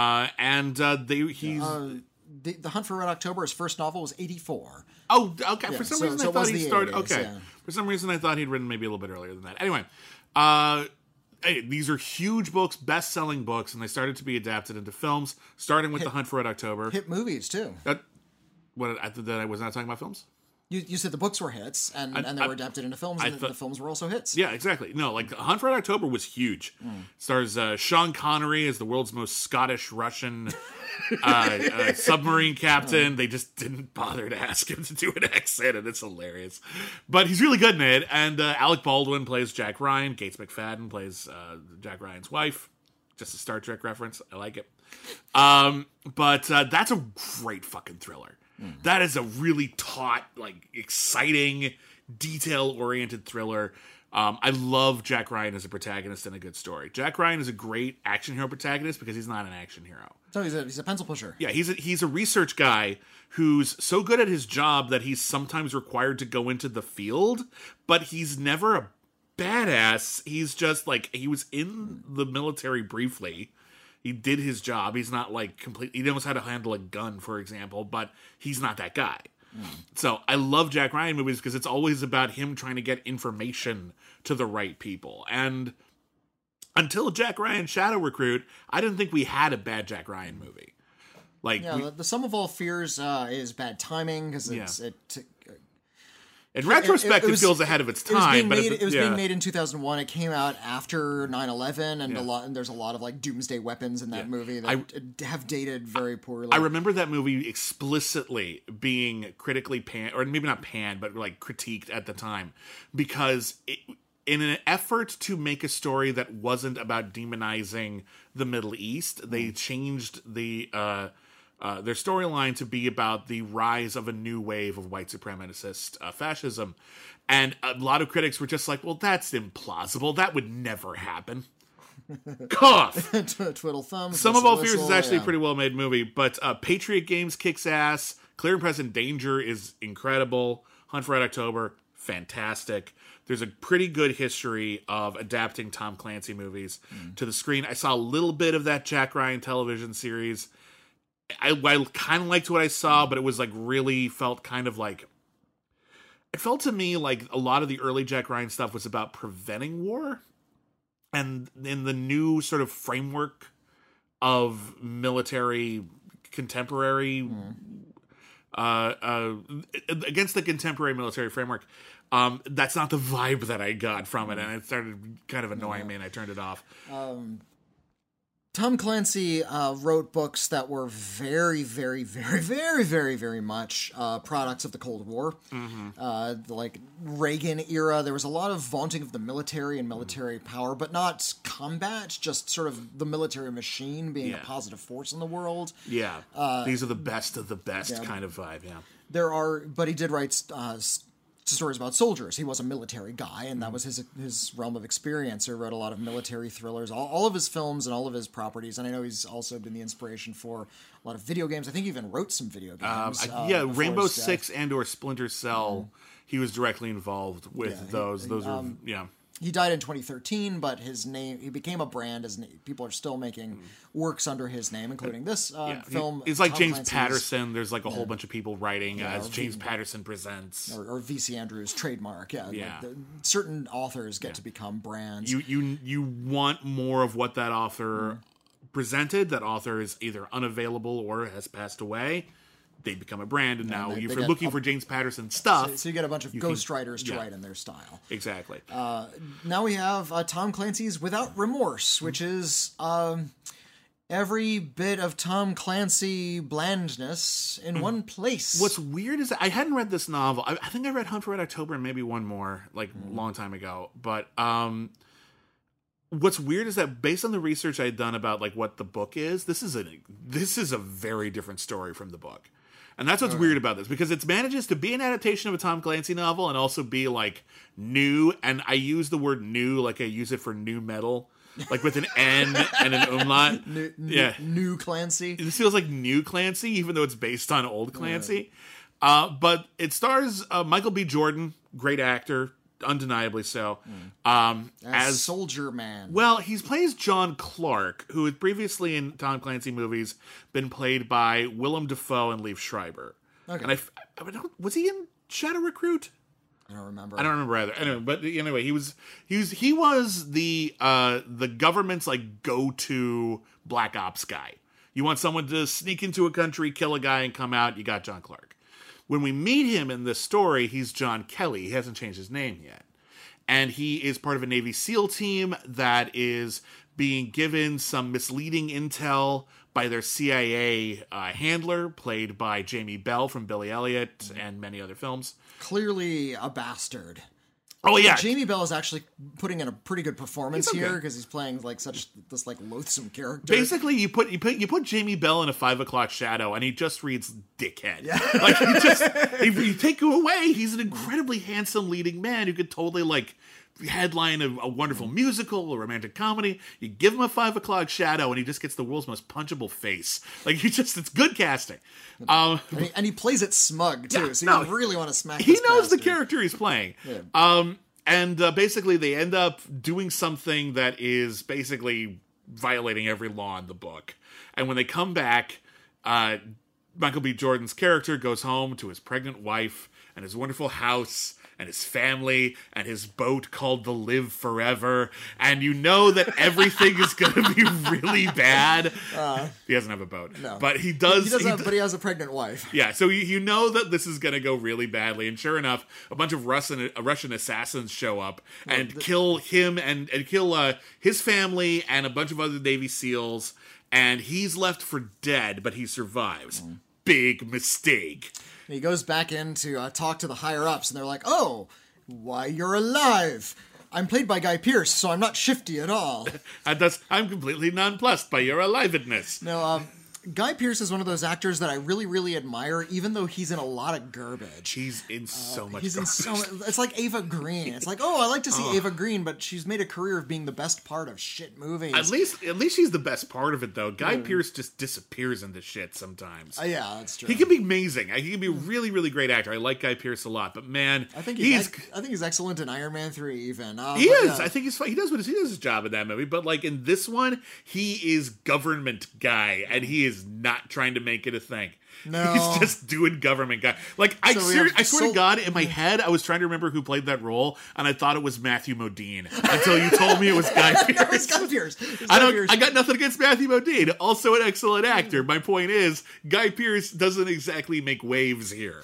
The Hunt for Red October, his first novel, was 1984. Oh, okay. For some reason I thought he started... 80s, okay. yeah. For some reason I thought he'd written maybe a little bit earlier than that. Anyway, these are huge books, best-selling books, and they started to be adapted into films, starting with The Hunt for Red October. Hit movies, too. I was not talking about films? You said the books were hits, and they were adapted into films, and the films were also hits. Yeah, exactly. No, like, Hunt for Red October was huge. Stars Sean Connery as the world's most Scottish-Russian submarine captain. They just didn't bother to ask him to do an accent, and it's hilarious. But he's really good in it, and Alec Baldwin plays Jack Ryan. Gates McFadden plays Jack Ryan's wife. Just a Star Trek reference. I like it. But that's a great fucking thriller. That is a really taut, like, exciting, detail-oriented thriller. I love Jack Ryan as a protagonist in a good story. Jack Ryan is a great action hero protagonist because he's not an action hero. So he's a pencil pusher. Yeah, he's a research guy who's so good at his job that he's sometimes required to go into the field, but he's never a badass. He's just, like, he was in the military briefly. He did his job. He's not, like, completely... He knows how to handle a gun, for example, but he's not that guy. So I love Jack Ryan movies because it's always about him trying to get information to the right people. And until Jack Ryan Shadow Recruit, I didn't think we had a bad Jack Ryan movie. Like, the Sum of All Fears is bad timing because in retrospect, it feels ahead of its time. It was being made in 2001. It came out after 9/11, and there's a lot of, like, doomsday weapons in that movie that have dated very poorly. I remember that movie explicitly being critically panned, or maybe not panned, but, like, critiqued at the time, because in an effort to make a story that wasn't about demonizing the Middle East, they changed their storyline to be about the rise of a new wave of white supremacist fascism. And a lot of critics were just like, well, that's implausible. That would never happen. Cough! Twiddle thumbs. Some of All Fears is actually a pretty well-made movie, but Patriot Games kicks ass. Clear and Present Danger is incredible. Hunt for Red October, fantastic. There's a pretty good history of adapting Tom Clancy movies to the screen. I saw a little bit of that Jack Ryan television series. I kind of liked what I saw, but it was, like, really felt kind of like... It felt to me like a lot of the early Jack Ryan stuff was about preventing war. And in the new sort of framework of military contemporary... against the contemporary military framework, that's not the vibe that I got from it, and it started kind of annoying me, and I turned it off. Tom Clancy wrote books that were very, very, very, very, very, very much products of the Cold War. Like Reagan era, there was a lot of vaunting of the military and military power, but not combat, just sort of the military machine being a positive force in the world. Yeah, these are the best of the best kind of vibe, But he did write stories about soldiers. He was a military guy, and that was his realm of experience. He wrote a lot of military thrillers, all of his films and all of his properties, and I know he's also been the inspiration for a lot of video games. I think he even wrote some video games. Rainbow Six and or Splinter Cell, he was directly involved with those. Those are, He died in 2013, but he became a brand. People are still making works under his name, including this film. It's like Tom James Patterson. There's like a whole bunch of people writing as James Patterson Presents. Or V.C. Andrews' trademark. Certain authors get to become brands. You want more of what that author presented. That author is either unavailable or has passed away. they become a brand, and now they if you're get looking for James Patterson stuff... So you get a bunch of ghostwriters to write in their style. Exactly. Now we have Tom Clancy's Without Remorse, which is every bit of Tom Clancy blandness in one place. What's weird is I hadn't read this novel. I think I read Hunt for Red October and maybe one more, like, a long time ago. But what's weird is that based on the research I had done about, like, what the book is, this is a very different story from the book. And that's what's weird about this, because it manages to be an adaptation of a Tom Clancy novel and also be, like, new. And I use the word new like I use it for new metal, like with an N and an umlaut. New Clancy. This feels like new Clancy, even though it's based on old Clancy. But it stars Michael B. Jordan, great actor, undeniably so. As Soldier Man. Well, he plays John Clark, who had previously in Tom Clancy movies been played by Willem Dafoe and Leif Schreiber. Okay. And was he in Shadow Recruit? I don't remember. I don't remember either. Anyway, he was the government's, like, go-to black ops guy. You want someone to sneak into a country, kill a guy, and come out, you got John Clark. When we meet him in this story, he's John Kelly. He hasn't changed his name yet. And he is part of a Navy SEAL team that is being given some misleading intel by their CIA handler, played by Jamie Bell from Billy Elliot and many other films. Clearly a bastard. Oh yeah, Jamie Bell is actually putting in a pretty good performance here because he's playing like this like loathsome character. Basically, you put Jamie Bell in a 5 o'clock shadow, and he just reads dickhead. Yeah. Like you take him away, he's an incredibly handsome leading man who could totally like headline a wonderful musical, a romantic comedy. You give him a 5 o'clock shadow, and he just gets the world's most punchable face. Like it's good casting. And he plays it smug too, so you really want to smack. He knows the character he's playing. Yeah. And basically, they end up doing something that is basically violating every law in the book. And when they come back, Michael B. Jordan's character goes home to his pregnant wife and his wonderful house and his family and his boat called the Live Forever. And you know that everything is going to be really bad. He doesn't have a boat. No. But he does. But he has a pregnant wife. Yeah, so you know that this is going to go really badly. And sure enough, a bunch of Russian assassins show up and kill him and kill his family and a bunch of other Navy SEALs. And he's left for dead, but he survives. Big mistake. He goes back in to talk to the higher-ups, and they're like, oh, why, you're alive. I'm played by Guy Pearce, so I'm not shifty at all. And thus, I'm completely nonplussed by your alivedness. No, Guy Pearce is one of those actors that I really, really admire, even though he's in a lot of garbage. He's in so much garbage. It's like Ava Green. It's like, I like to see Ava Green, but she's made a career of being the best part of shit movies. At least she's the best part of it, though. Guy Pearce just disappears into shit sometimes. Yeah, that's true. He can be amazing. He can be a really, really great actor. I like Guy Pearce a lot, but man, I think he's excellent in Iron Man 3 even. He is. Yeah. I think he's fine. He does his job in that movie, but like in this one, he is government guy, and he is not trying to make it a thing. No. He's just doing government guy. Like, I swear to God, in my head, I was trying to remember who played that role, and I thought it was Matthew Modine until you told me it was Guy Pearce. No, it's Guy Pearce. I got nothing against Matthew Modine. Also an excellent actor. My point is, Guy Pearce doesn't exactly make waves here.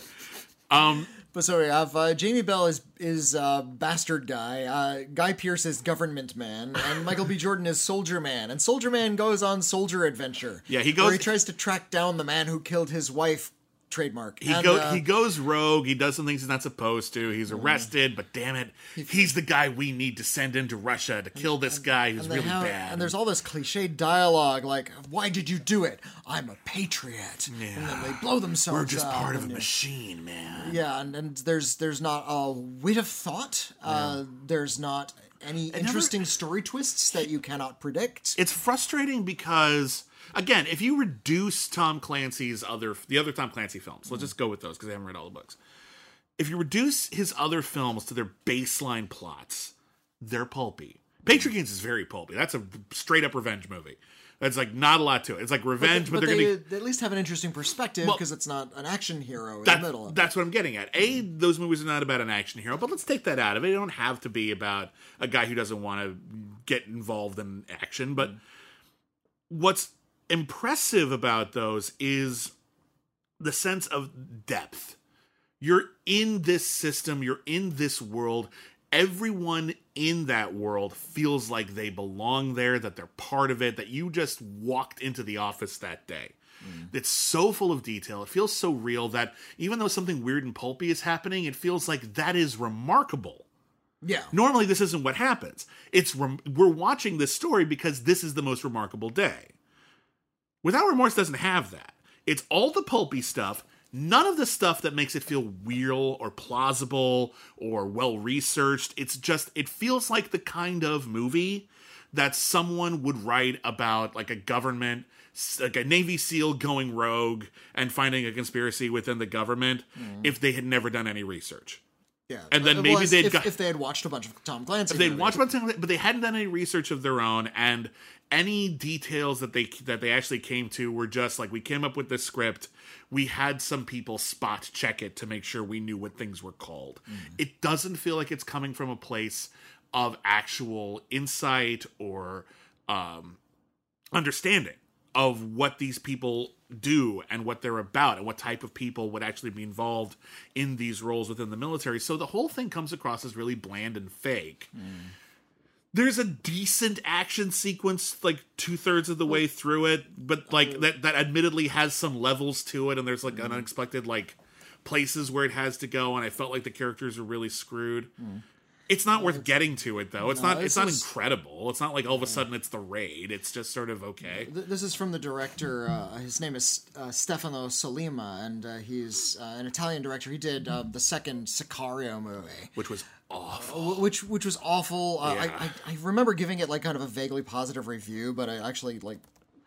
But so we have Jamie Bell is bastard guy, Guy Pearce is government man, and Michael B. Jordan is soldier man. And soldier man goes on soldier adventure. Yeah, he tries to track down the man who killed his wife. Trademark. He goes rogue. He does some things he's not supposed to. He's arrested, but damn it, he's the guy we need to send into Russia to kill this guy who's really bad. And there's all this cliched dialogue like, "Why did you do it? I'm a patriot." Yeah. And then they blow themselves. We're just part of a machine, man. Yeah, and there's not a whit of thought. There's not any interesting story twists that you cannot predict. It's frustrating because, again, if you reduce Tom Clancy's the other Tom Clancy films, let's just go with those because I haven't read all the books. If you reduce his other films to their baseline plots, they're pulpy. Patriot Games is very pulpy. That's a straight up revenge movie. That's like not a lot to it. It's like revenge, but they at least have an interesting perspective because it's not an action hero in the middle of it. That's what I'm getting at. Those movies are not about an action hero, but let's take that out of it. They don't have to be about a guy who doesn't want to get involved in action. But what's impressive about those is the sense of depth. You're in this system, you're in this world. Everyone in that world feels like they belong there, that they're part of it, that you just walked into the office that day. It's so full of detail. It feels so real that even though something weird and pulpy is happening, it feels like that is remarkable. Yeah. Normally, this isn't what happens. We're watching this story because this is the most remarkable day. Without Remorse doesn't have that. It's all the pulpy stuff, none of the stuff that makes it feel real or plausible or well-researched. It feels like the kind of movie that someone would write about, like a government, like a Navy SEAL going rogue and finding a conspiracy within the government if they had never done any research. Yeah, and then maybe if they had watched a bunch of Tom Clancy, if they'd watched a bunch of, but they hadn't done any research of their own, and any details that they actually came to were just like, we came up with this script, we had some people spot check it to make sure we knew what things were called. It doesn't feel like it's coming from a place of actual insight or understanding of what these people do and what they're about and what type of people would actually be involved in these roles within the military. So the whole thing comes across as really bland and fake. There's a decent action sequence like 2/3 of the way through it, but like that admittedly has some levels to it, and there's like unexpected like places where it has to go, and I felt like the characters are really screwed. It's not worth getting to it, though. It's not incredible. It's not like all of a sudden it's The Raid. It's just sort of okay. This is from the director. His name is Stefano Sollima, and he's an Italian director. He did the second Sicario movie, Which was awful. Which was awful. Yeah. I remember giving it like kind of a vaguely positive review, but I actually like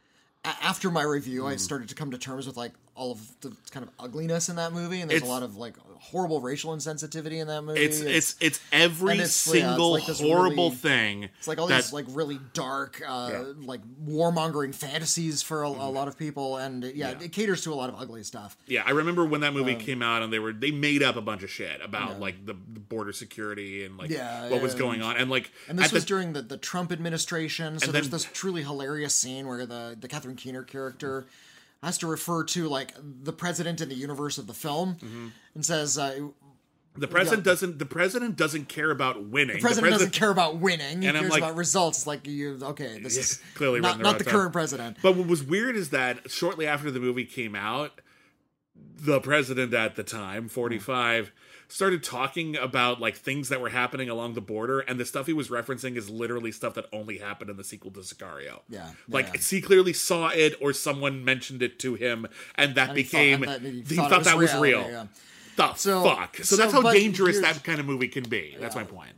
after my review, I started to come to terms with like all of the kind of ugliness in that movie, and there's a lot of like horrible racial insensitivity in that movie. It's every single it's like horrible really, thing. It's like all these like really dark, like warmongering fantasies for a lot of people, and it caters to a lot of ugly stuff. Yeah, I remember when that movie came out, and they made up a bunch of shit about like the border security and like what was going on, and like this was during the Trump administration. So there's this truly hilarious scene where the Catherine Keener character has to refer to like the president in the universe of the film, and says the president doesn't care about winning. The president doesn't care about winning. He cares about results. It's like this is clearly not the current president. But what was weird is that shortly after the movie came out, the president at the time, 45, started talking about like things that were happening along the border, and the stuff he was referencing is literally stuff that only happened in the sequel to Sicario. He clearly saw it, or someone mentioned it to him, and that he thought that was real. Yeah. Fuck. So that's how dangerous that kind of movie can be. That's my point.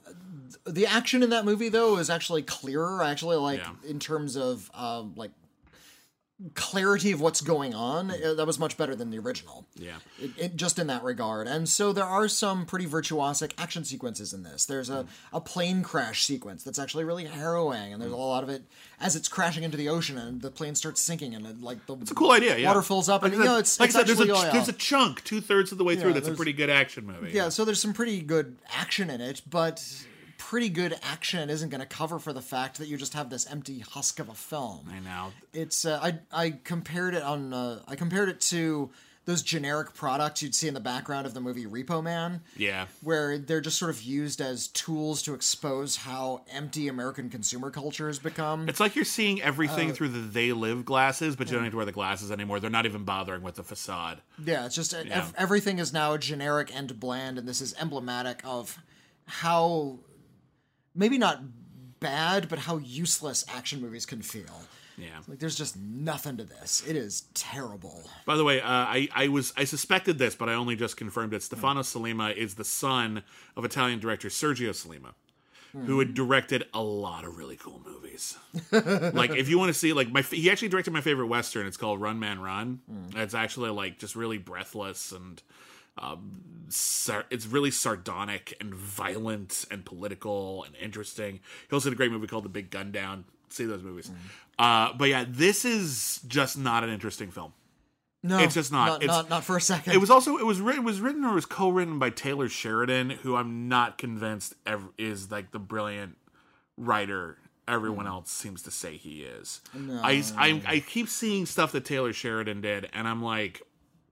The action in that movie, though, is actually clearer. In terms of like clarity of what's going on, that was much better than the original. Just in that regard. And so there are some pretty virtuosic action sequences in this. There's a plane crash sequence that's actually really harrowing, and there's a lot of it as it's crashing into the ocean and the plane starts sinking, and it's a cool idea. Water fills up, and it's like I said, there's a chunk 2/3 of the way through that's a pretty good action movie. So there's some pretty good action in it, but pretty good action isn't going to cover for the fact that you just have this empty husk of a film. I know. It's I compared it to those generic products you'd see in the background of the movie Repo Man. Yeah. Where they're just sort of used as tools to expose how empty American consumer culture has become. It's like you're seeing everything through the They Live glasses, but you don't have to wear the glasses anymore. They're not even bothering with the facade. Yeah, it's just everything is now generic and bland, and this is emblematic of how maybe not bad, but how useless action movies can feel. Yeah. Like, there's just nothing to this. It is terrible. By the way, I suspected this, but I only just confirmed it. Stefano Sollima is the son of Italian director Sergio Sollima, who had directed a lot of really cool movies. Like, if you want to see, like, he actually directed my favorite Western. It's called Run, Man, Run. It's actually, like, just really breathless, and it's really sardonic and violent and political and interesting. He also did a great movie called The Big Gun Down. See those movies. But yeah, this is just not an interesting film. No, it's just not. Not for a second. It was written or was co-written by Taylor Sheridan, who I'm not convinced is like the brilliant writer everyone else seems to say he is. No. I keep seeing stuff that Taylor Sheridan did, and I'm like,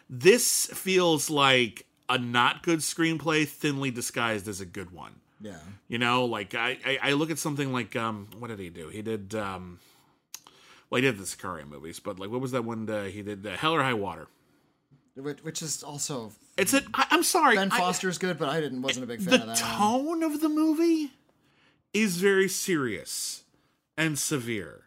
This feels like a not good screenplay thinly disguised as a good one. Yeah. You know, like I look at something like what did he do? He did well, he did the Sicario movies, but like what was that one he did? Hell or High Water. Which is also I'm sorry. Ben Foster's good, but I wasn't a big fan of that. The tone of the movie is very serious and severe.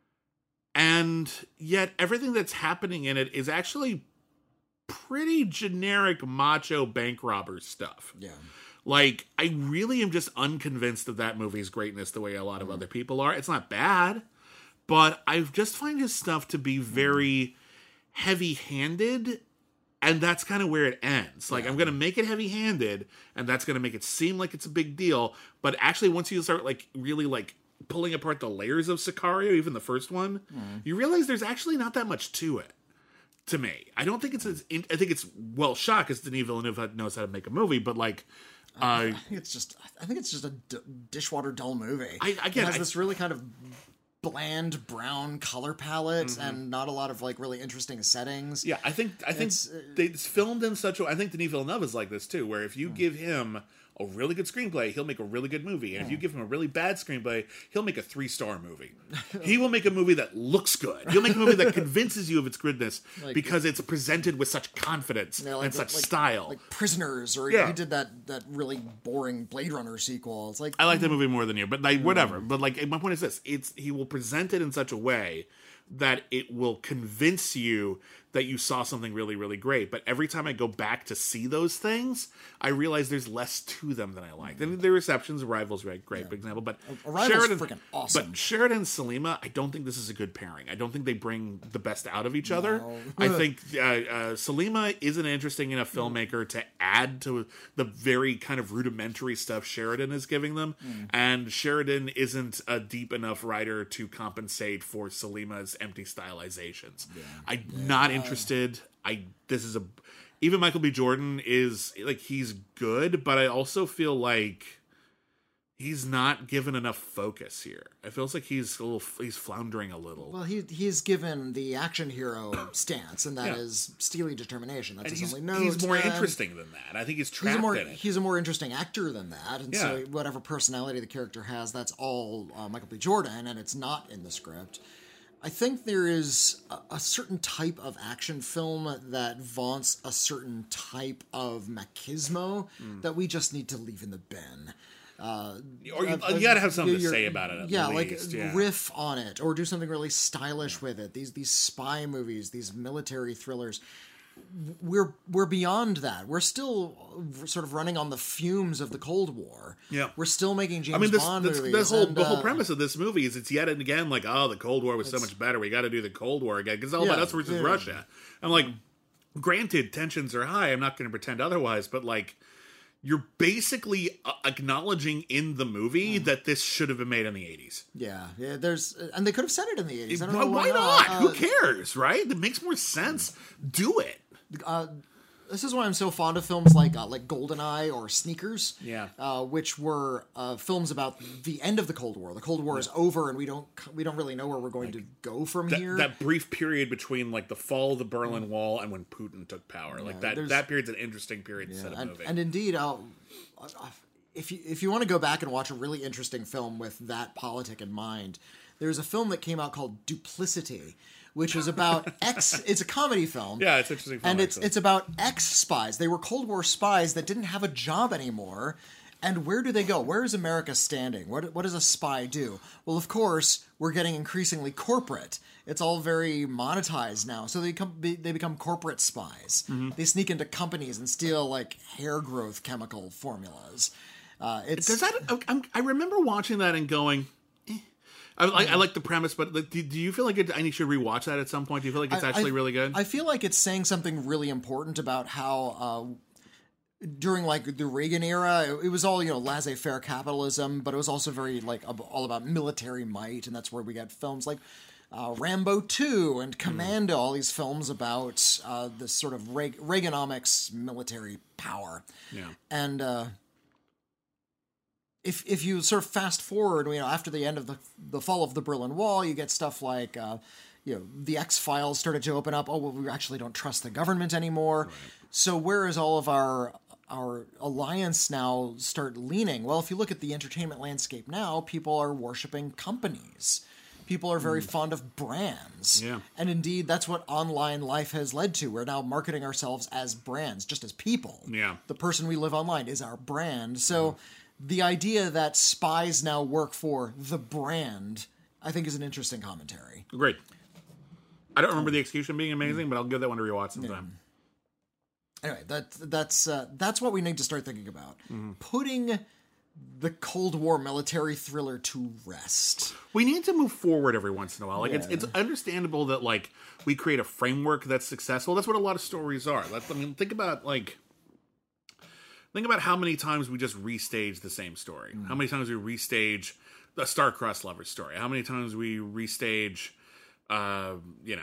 And yet everything that's happening in it is actually pretty generic macho bank robber stuff. Yeah. Like, I really am just unconvinced of that movie's greatness the way a lot of other people are. It's not bad, but I just find his stuff to be very heavy-handed, and that's kind of where it ends. Like, I'm going to make it heavy-handed, and that's going to make it seem like it's a big deal, but actually once you start, like, really, like, pulling apart the layers of Sicario, even the first one, you realize there's actually not that much to it. To me, I don't think it's I think it's well shot because Denis Villeneuve knows how to make a movie, but like, I think it's just a dishwater dull movie. It has this really kind of bland brown color palette and not a lot of like really interesting settings. Yeah, I think it's filmed in such a. I think Denis Villeneuve is like this too, where if you give him a really good screenplay, he'll make a really good movie. And if you give him a really bad screenplay, he'll make a 3-star movie. He will make a movie that looks good. He'll make a movie that convinces you of its goodness because it's presented with such confidence and such style. Like Prisoners, or he did that really boring Blade Runner sequel. It's like I like that movie more than you, but like whatever. But like my point is this: he will present it in such a way that it will convince you that you saw something really, really great. But every time I go back to see those things, I realize there's less to them than I liked. And the receptions, Arrival's great example. But Arrival's freaking awesome. But Sheridan and Salima, I don't think this is a good pairing. I don't think they bring the best out of each other. I think Salima is an interesting enough filmmaker to add to the very kind of rudimentary stuff Sheridan is giving them. And Sheridan isn't a deep enough writer to compensate for Salima's empty stylizations. I'm not interested. Even Michael B. Jordan is like, he's good, but I also feel like he's not given enough focus here. It feels like he's floundering a little. Well, he's given the action hero stance, and that is steely determination. That's his only note. He's more interesting than that. I think he's trapped in it. He's a more interesting actor than that, and so whatever personality the character has, that's all Michael B. Jordan, and it's not in the script. I think there is a certain type of action film that vaunts a certain type of machismo that we just need to leave in the bin. You gotta have something to say about it. Riff on it, or do something really stylish with it. These spy movies, these military thrillers. We're beyond that. We're still sort of running on the fumes of the Cold War. Yeah, we're still making James Bond movies. The whole premise of this movie is it's yet and again like, oh, the Cold War was so much better. We got to do the Cold War again because it's all about us versus Russia. I'm like, granted, tensions are high. I'm not going to pretend otherwise, but like, you're basically acknowledging in the movie that this should have been made in the 80s. Yeah, and they could have said it in the 80s. I don't know why not? Who cares, right? It makes more sense. Do it. This is why I'm so fond of films like GoldenEye or Sneakers, which were films about the end of the Cold War. The Cold War is over, and we don't really know where we're going to go from here. That brief period between like the fall of the Berlin Wall and when Putin took power, like that period's an interesting period to set a movie. And indeed, if you want to go back and watch a really interesting film with that politic in mind, there's a film that came out called Duplicity, which is about it's a comedy film. Yeah, it's interesting. And it's about ex-spies. They were Cold War spies that didn't have a job anymore. And where do they go? Where is America standing? What does a spy do? Well, of course, we're getting increasingly corporate. It's all very monetized now. So they become corporate spies. They sneak into companies and steal like hair growth chemical formulas. I remember watching that and going, I like the premise, but do you feel like I should rewatch that at some point? Do you feel like it's actually really good? I feel like it's saying something really important about how during like the Reagan era, it was all laissez-faire capitalism, but it was also very like all about military might, and that's where we get films like Rambo 2 and Commando, all these films about this sort of Reaganomics military power. Yeah, and If you sort of fast forward, after the end of the fall of the Berlin Wall, you get stuff like, the X-Files started to open up. Oh, well, we actually don't trust the government anymore. Right. So where is all of our alliance now start leaning? Well, if you look at the entertainment landscape now, people are worshiping companies. People are very fond of brands. Yeah. And indeed, that's what online life has led to. We're now marketing ourselves as brands, just as people. Yeah. The person we live online is our brand. So the idea that spies now work for the brand, I think, is an interesting commentary. Great. I don't remember The Execution being amazing, but I'll give that one to rewatch sometime. Anyway, that's what we need to start thinking about. Putting the Cold War military thriller to rest. We need to move forward every once in a while. Like it's understandable that like we create a framework that's successful. That's what a lot of stories are. Think about how many times we just restage the same story. How many times we restage the Star-Crossed Lovers story. How many times we restage a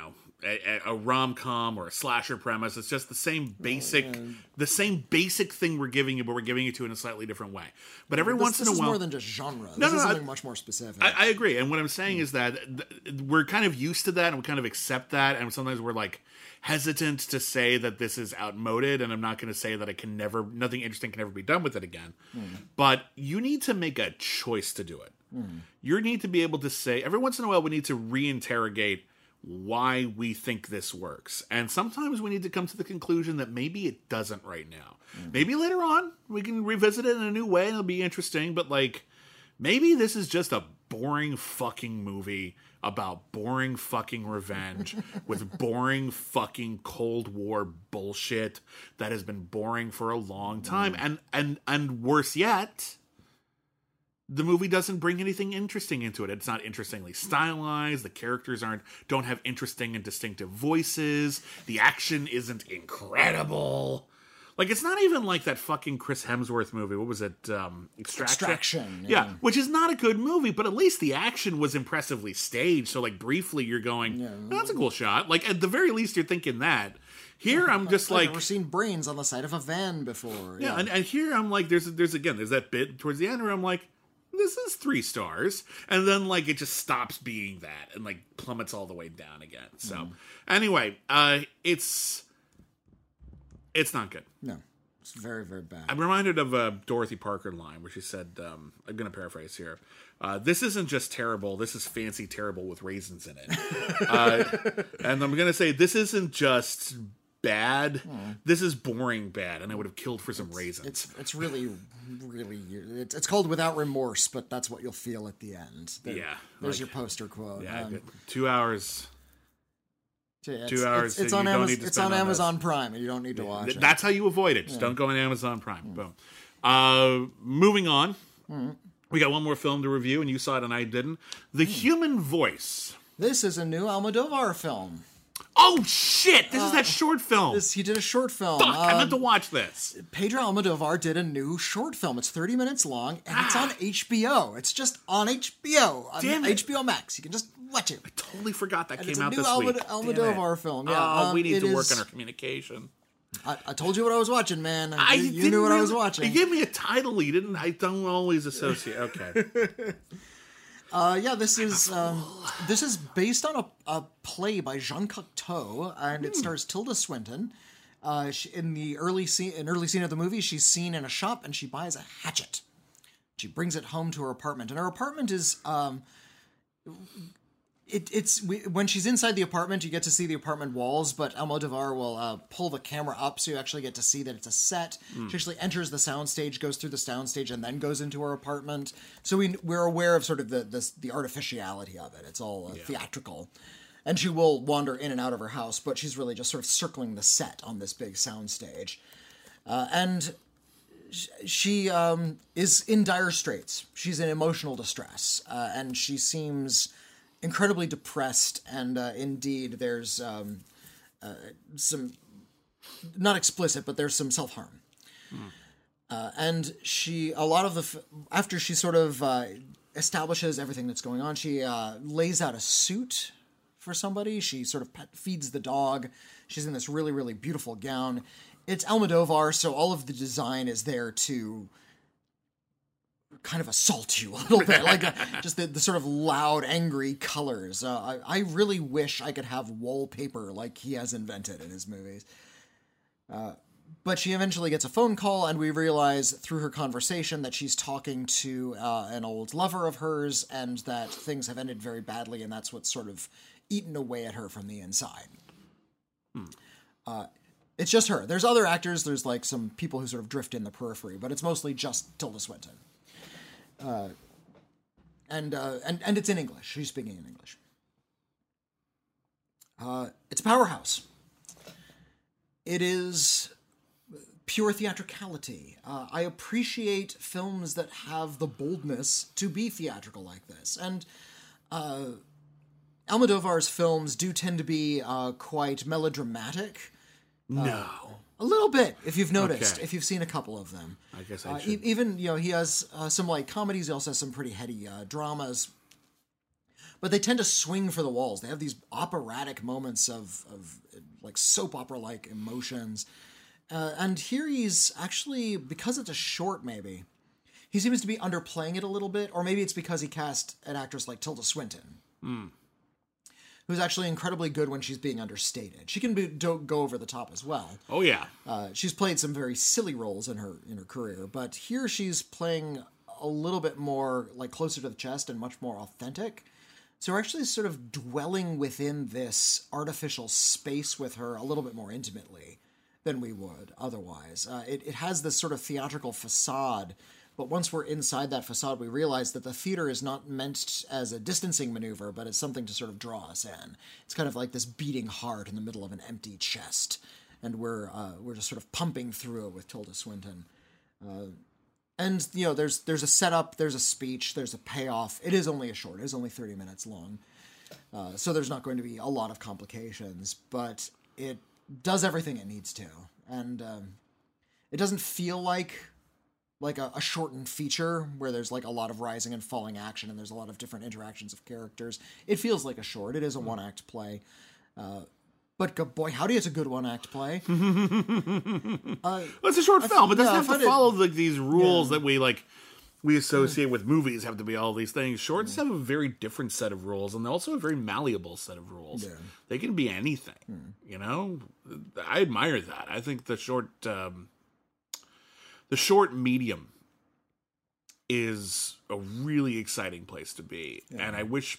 rom-com or a slasher premise. It's just the same basic thing we're giving you, but we're giving it to in a slightly different way. But every once in a while, this is more than just genre. This is something much more specific. I agree, and what I'm saying is that we're kind of used to that, and we kind of accept that, and sometimes we're like hesitant to say that this is outmoded, and I'm not going to say that nothing interesting can ever be done with it again. But you need to make a choice to do it. You need to be able to say, every once in a while, we need to reinterrogate why we think this works. And sometimes we need to come to the conclusion that maybe it doesn't right now. Maybe later on, we can revisit it in a new way and it'll be interesting, but like, maybe this is just a boring fucking movie about boring fucking revenge with boring fucking Cold War bullshit that has been boring for a long time. And worse yet, the movie doesn't bring anything interesting into it. It's not interestingly stylized. The characters don't have interesting and distinctive voices. The action isn't incredible. Like, it's not even like that fucking Chris Hemsworth movie. What was it? Extraction. Yeah, which is not a good movie, but at least the action was impressively staged. So, like, briefly you're going, oh, that's a cool shot. Like, at the very least you're thinking that. Here I'm just like, I've never seen brains on the side of a van before. Yeah, and here I'm like, there's that bit towards the end where I'm like, this is 3 stars, and then like it just stops being that and like plummets all the way down again. So anyway, it's not good. No, it's very, very bad. I'm reminded of a Dorothy Parker line where she said, I'm going to paraphrase here, this isn't just terrible, this is fancy terrible with raisins in it. And I'm going to say, this isn't just bad, this is boring bad, and I would have killed for some raisins. It's really it's called Without Remorse, but that's what you'll feel at the end. There's your poster quote. 2 hours. 2 hours. It's on Amazon. It's on Amazon Prime, and you don't need to watch it. That's how you avoid it. Just don't go on Amazon Prime. Boom. Moving on. We got one more film to review, and you saw it and I didn't. The Human Voice. This is a new Almodovar film. Oh shit! This is that short film. He did a short film. Fuck! I meant to watch this. Pedro Almodovar did a new short film. It's 30 minutes long, and it's on HBO. It's just on HBO. Damn it. HBO Max. You can just watch it. I totally forgot that And came it's a out new this week. Almodovar film. Yeah. We need to work on our communication. I told you what I was watching, man. You knew what I was watching. You gave me a title you didn't. I don't always associate. Okay. This is based on a play by Jean Cocteau, and it stars Tilda Swinton. In the early scene of the movie, she's seen in a shop and she buys a hatchet. She brings it home to her apartment, and her apartment is when she's inside the apartment, you get to see the apartment walls, but Almodovar will pull the camera up so you actually get to see that it's a set. She actually enters the soundstage, goes through the soundstage, and then goes into her apartment. So we're aware of sort of the artificiality of it. It's all theatrical. And she will wander in and out of her house, but she's really just sort of circling the set on this big soundstage. And she is in dire straits. She's in emotional distress, and she seems incredibly depressed, and indeed there's some, not explicit, but there's some self-harm. And after she sort of establishes everything that's going on, she lays out a suit for somebody. She sort of feeds the dog. She's in this really, really beautiful gown. It's Almodovar, so all of the design is there to kind of assault you a little bit, like just the sort of loud, angry colors. I really wish I could have wallpaper like he has invented in his movies. But she eventually gets a phone call, and we realize through her conversation that she's talking to an old lover of hers, and that things have ended very badly, and that's what's sort of eaten away at her from the inside. It's just her. There's other actors. There's like some people who sort of drift in the periphery, but it's mostly just Tilda Swinton. And it's in English. She's speaking in English. It's a powerhouse. It is pure theatricality. I appreciate films that have the boldness to be theatrical like this. And Almodovar's films do tend to be quite melodramatic. No. A little bit, if you've noticed, Okay. if you've seen a couple of them. I guess I should. Even, he has some light comedies. He also has some pretty heady dramas. But they tend to swing for the walls. They have these operatic moments of like soap opera-like emotions. And here he's actually, because it's a short maybe, he seems to be underplaying it a little bit. Or maybe it's because he cast an actress like Tilda Swinton. Who's actually incredibly good when she's being understated. She can go over the top as well. Oh, yeah. She's played some very silly roles in her career, but here she's playing a little bit more like closer to the chest and much more authentic. So we're actually sort of dwelling within this artificial space with her a little bit more intimately than we would otherwise. It has this sort of theatrical facade, but once we're inside that facade, we realize that the theater is not meant as a distancing maneuver, but as something to sort of draw us in. It's kind of like this beating heart in the middle of an empty chest, and we're just sort of pumping through it with Tilda Swinton. And there's a setup, there's a speech, there's a payoff. It is only a short. It is only 30 minutes long, so there's not going to be a lot of complications, but it does everything it needs to, and it doesn't feel like a shortened feature where there's like a lot of rising and falling action and there's a lot of different interactions of characters. It feels like a short. It is a one-act play. But boy, howdy, it's a good one-act play. Well, it's a short film. It doesn't have to follow these rules that we associate with movies have to be all these things. Shorts have a very different set of rules, and also a very malleable set of rules. Yeah. They can be anything, I admire that. I think the short medium is a really exciting place to be. Yeah. And I wish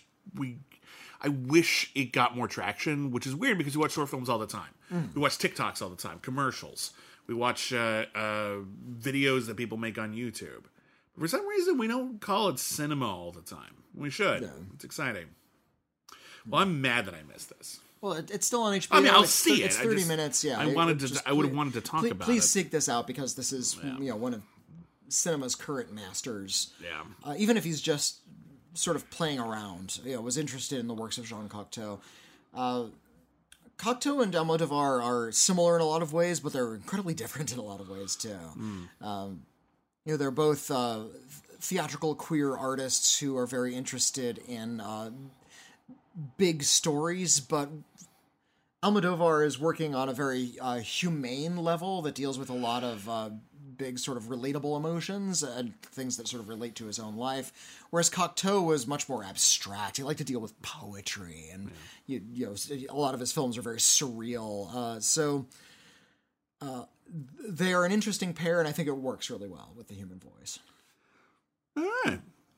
it got more traction, which is weird because we watch short films all the time. We watch TikToks all the time, commercials. We watch videos that people make on YouTube. For some reason, we don't call it cinema all the time. We should. Yeah. It's exciting. Well, I'm mad that I missed this. Well, it's still on HBO. I mean, I'll see it. It's 30 minutes. Yeah, I would have wanted to talk about it. Please seek this out because this is one of cinema's current masters. Yeah. Even if he's just sort of playing around, was interested in the works of Jean Cocteau. Cocteau and Almodovar are similar in a lot of ways, but they're incredibly different in a lot of ways too. They're both theatrical queer artists who are very interested in big stories, but Almodovar is working on a very humane level that deals with a lot of big sort of relatable emotions and things that sort of relate to his own life, whereas Cocteau was much more abstract. He liked to deal with poetry, and a lot of his films are very surreal. So they are an interesting pair, and I think it works really well with the human voice. All right.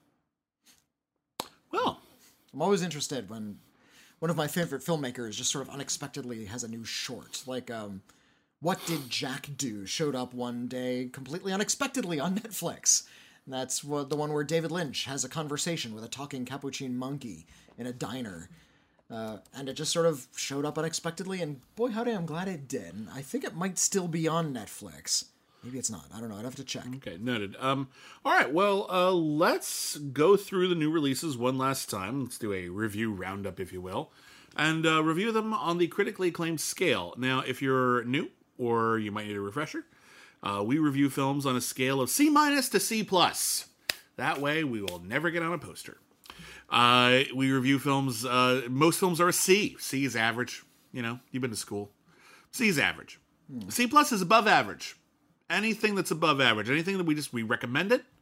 Well, I'm always interested when one of my favorite filmmakers just sort of unexpectedly has a new short. Like, What Did Jack Do showed up one day completely unexpectedly on Netflix. And that's the one where David Lynch has a conversation with a talking capuchin monkey in a diner. And it just sort of showed up unexpectedly, and boy, howdy, I'm glad it did. And I think it might still be on Netflix. Maybe it's not. I don't know. I'd have to check. Okay, noted. All right, well, let's go through the new releases one last time. Let's do a review roundup, if you will, and review them on the critically acclaimed scale. Now, if you're new, or you might need a refresher, we review films on a scale of C- to C+. That way, we will never get on a poster. We review films, most films are a C. C is average. You've been to school. C is average. C+ is above average. Anything that's above average, anything that we recommend it,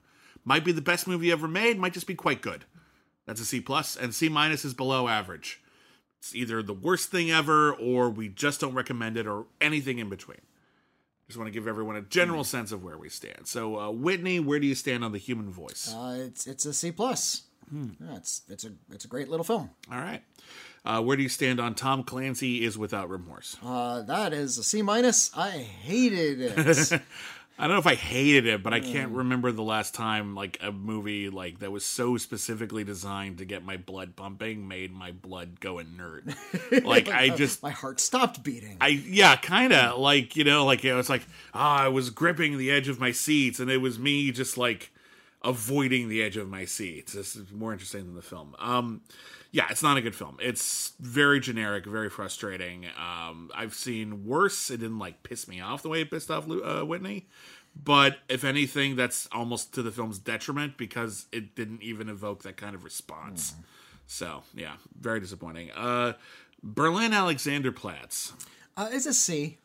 Might be the best movie ever made, might just be quite good. That's a C+, and C- is below average. It's either the worst thing ever, or we just don't recommend it, or anything in between. Just want to give everyone a general sense of where we stand. So, Whitney, where do you stand on The Human Voice? It's a C+. Yeah, it's a great little film. All right. Where do you stand on Tom Clancy is Without Remorse? That is a C-. I hated it. I don't know if I hated it, but I can't remember the last time like a movie like that was so specifically designed to get my blood pumping made my blood go inert. Like I just my heart stopped beating. Kind of like it's like I was gripping the edge of my seats, and it was me just like avoiding the edge of my seats. This is more interesting than the film. Yeah, it's not a good film. It's very generic, very frustrating. I've seen worse. It didn't like piss me off the way it pissed off Whitney. But if anything, that's almost to the film's detriment because it didn't even evoke that kind of response. So, yeah, very disappointing. Berlin Alexanderplatz. It's a C.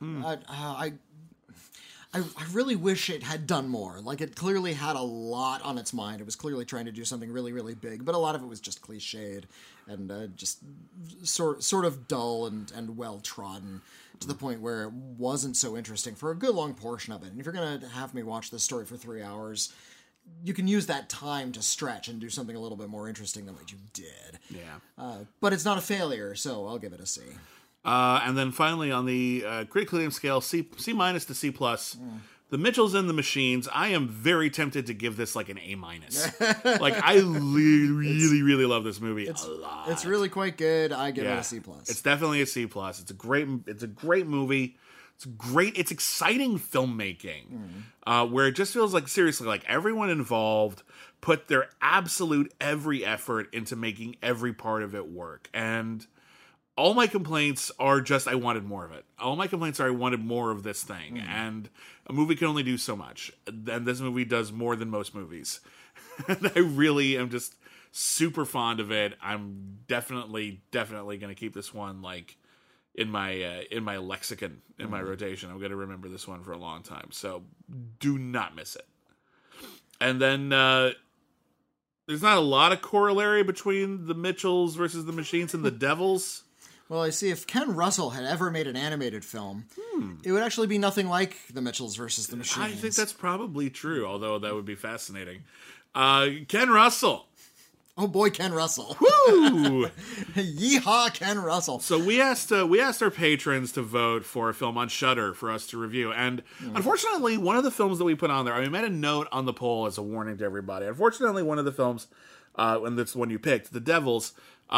I really wish it had done more. Like, it clearly had a lot on its mind. It was clearly trying to do something really, really big, but a lot of it was just cliched and just sort of dull and well-trodden to the point where it wasn't so interesting for a good long portion of it. And if you're going to have me watch this story for 3 hours, you can use that time to stretch and do something a little bit more interesting than what you did. Yeah. But it's not a failure, so I'll give it a C. And then finally, on the critically acclaimed scale, C- to C+, The Mitchells and the Machines. I am very tempted to give this like an A-. Like, I really love this movie a lot. It's really quite good. I give it a C+. It's definitely a C+. It's a great movie. It's great. It's exciting filmmaking, where it just feels like, seriously, like everyone involved put their absolute every effort into making every part of it work. And all my complaints are just I wanted more of it. All my complaints are I wanted more of this thing. And a movie can only do so much. And this movie does more than most movies. And I really am just super fond of it. I'm definitely going to keep this one like in my lexicon, in my rotation. I'm going to remember this one for a long time. So do not miss it. And then there's not a lot of corollary between the Mitchells versus the Machines and the Devils. Well, I see, if Ken Russell had ever made an animated film, it would actually be nothing like The Mitchells versus the Machines. I think that's probably true, although that would be fascinating. Ken Russell. Oh boy, Ken Russell. Woo! Yeehaw, Ken Russell. So we asked our patrons to vote for a film on Shudder for us to review, and unfortunately, one of the films that we put on there, I made a note on the poll as a warning to everybody. Unfortunately, one of the films, and that's the one you picked, The Devils,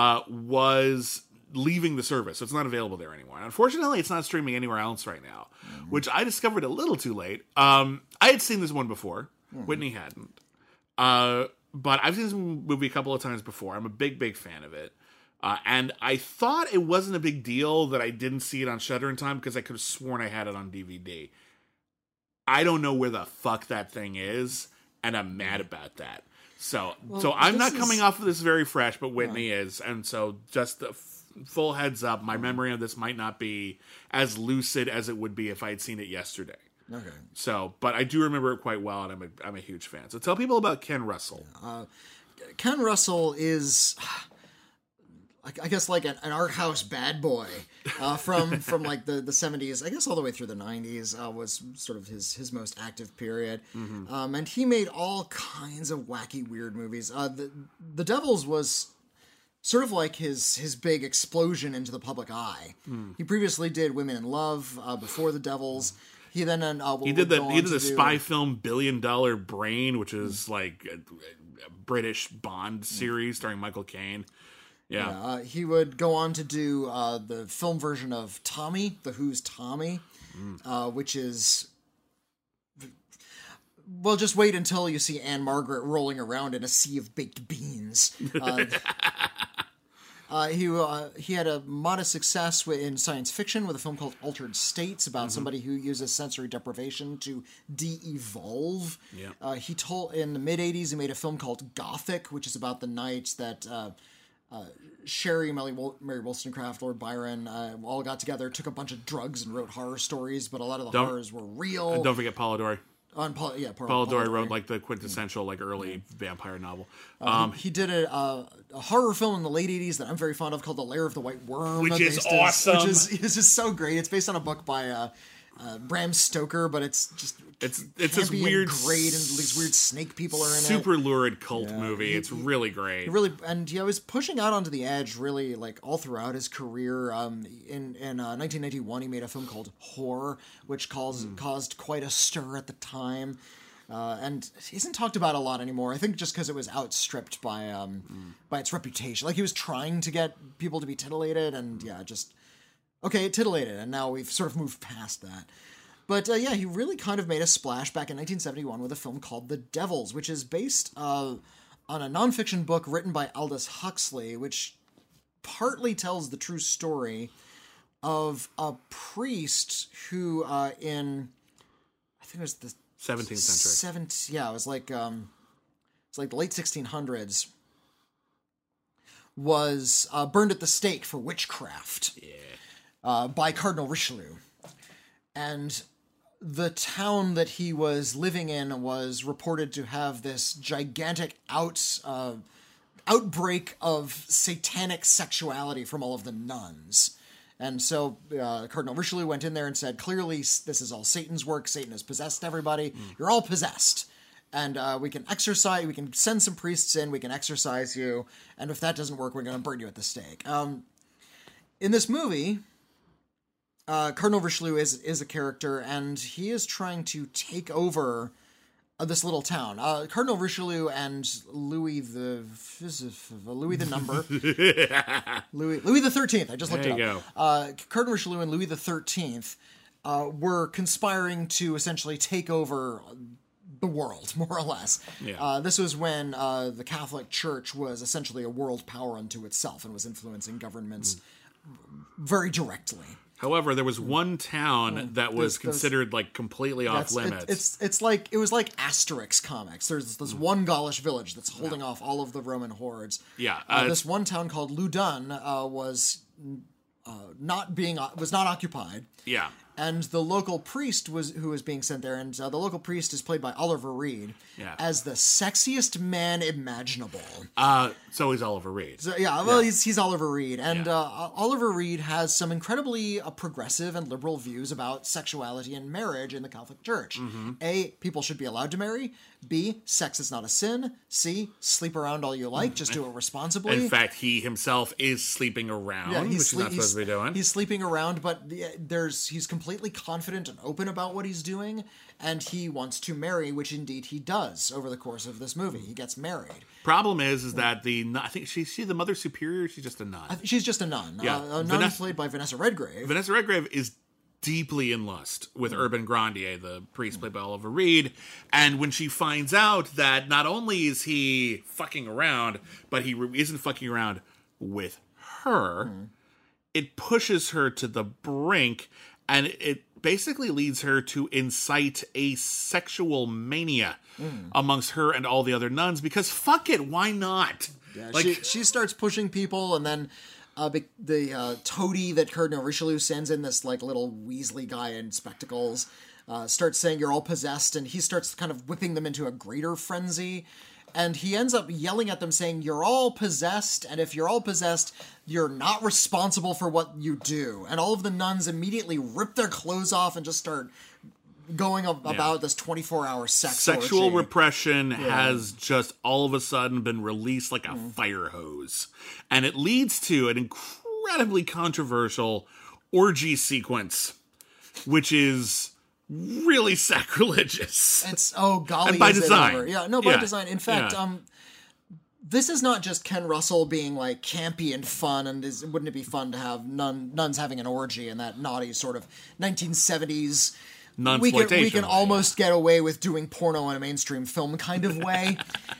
was leaving the service, so it's not available there anymore. And unfortunately, it's not streaming anywhere else right now, which I discovered a little too late. I had seen this one before. Whitney hadn't. But I've seen this movie a couple of times before. I'm a big fan of it. And I thought it wasn't a big deal that I didn't see it on Shudder in time because I could have sworn I had it on DVD. I don't know where the fuck that thing is, and I'm mad about that. So I'm not coming off of this very fresh, but Whitney is. And so just a full heads up, my memory of this might not be as lucid as it would be if I had seen it yesterday. Okay. So, but I do remember it quite well, and I'm a huge fan. So tell people about Ken Russell. Ken Russell is, I guess, like an art house bad boy from like the 70s, I guess all the way through the 90s was sort of his most active period. And he made all kinds of wacky, weird movies. The Devils was sort of like his big explosion into the public eye. He previously did Women in Love before The Devils. He then he did the spy film $1 Billion Brain, which is like a British Bond series starring Michael Caine. Yeah. He would go on to do the film version of Tommy, The Who's Tommy, which is, well, just wait until you see Anne Margaret rolling around in a sea of baked beans. He had a modest success in science fiction with a film called Altered States about somebody who uses sensory deprivation to de-evolve. Yeah. He told in the mid-'80s he made a film called Gothic, which is about the night that Sherry, Mary Wollstonecraft, Lord Byron all got together, took a bunch of drugs and wrote horror stories, but a lot of the horrors were real. And don't forget Polidori. Paul Dory wrote like the quintessential like early vampire novel. He did a horror film in the late 80s that I'm very fond of called The Lair of the White Worm. Which is awesome. Which is just so great. It's based on a book by Bram Stoker, but it's just it's this weird, great, and these weird snake people are in it. Super lurid cult movie. It's really great. And he was pushing out onto the edge really like all throughout his career. In 1991, he made a film called Whore, which caused quite a stir at the time. And he isn't talked about a lot anymore. I think just because it was outstripped by its reputation. Like he was trying to get people to be titillated, and it titillated, and now we've sort of moved past that. But he really kind of made a splash back in 1971 with a film called The Devils, which is based on a nonfiction book written by Aldous Huxley, which partly tells the true story of a priest who I think it was the 17th century. It was like the late 1600s. Was burned at the stake for witchcraft. By Cardinal Richelieu. And the town that he was living in was reported to have this gigantic outbreak of satanic sexuality from all of the nuns. And so Cardinal Richelieu went in there and said, clearly this is all Satan's work. Satan has possessed everybody. You're all possessed. And we can send some priests in, we can exorcise you, and if that doesn't work, we're going to burn you at the stake. In this movie, Cardinal Richelieu is a character, and he is trying to take over this little town. Cardinal Richelieu and Louis the number Louis the 13th. I just looked it up. Cardinal Richelieu and Louis the 13th were conspiring to essentially take over the world, more or less. This was when the Catholic Church was essentially a world power unto itself and was influencing governments very directly. However, there was one town that was considered like completely off limits. It was like Asterix comics. There's this one Gaulish village that's holding off all of the Roman hordes. This one town called Loudun was not occupied. And the local priest who was being sent there, and the local priest is played by Oliver Reed as the sexiest man imaginable. So he's Oliver Reed. So, he's Oliver Reed, and Oliver Reed has some incredibly progressive and liberal views about sexuality and marriage in the Catholic Church. A, people should be allowed to marry. B, sex is not a sin. C, sleep around all you like, just do it responsibly. In fact, he himself is sleeping around, which he's not supposed to be doing. He's sleeping around, but he's completely confident and open about what he's doing, and he wants to marry, which indeed he does over the course of this movie. He gets married. Problem is that I think she's the Mother Superior. She's just a nun. She's just a nun. A nun played by Vanessa Redgrave. Vanessa Redgrave is deeply in lust with Urban Grandier, the priest played by Oliver Reed. And when she finds out that not only is he fucking around, but he isn't fucking around with her, it pushes her to the brink, and it basically leads her to incite a sexual mania amongst her and all the other nuns, because fuck it, why not? She starts pushing people, and then the toady that Cardinal Richelieu sends in, this like little Weasley guy in spectacles, starts saying you're all possessed, and he starts kind of whipping them into a greater frenzy. And he ends up yelling at them saying, you're all possessed, and if you're all possessed, you're not responsible for what you do. And all of the nuns immediately rip their clothes off and just start going about this 24-hour sexual orgy. Repression has just all of a sudden been released like a fire hose. And it leads to an incredibly controversial orgy sequence, which is really sacrilegious. It's golly, and by design. By design. In fact, this is not just Ken Russell being like campy and fun, and wouldn't it be fun to have nuns having an orgy in that naughty sort of 1970s we can almost get away with doing porno in a mainstream film kind of way,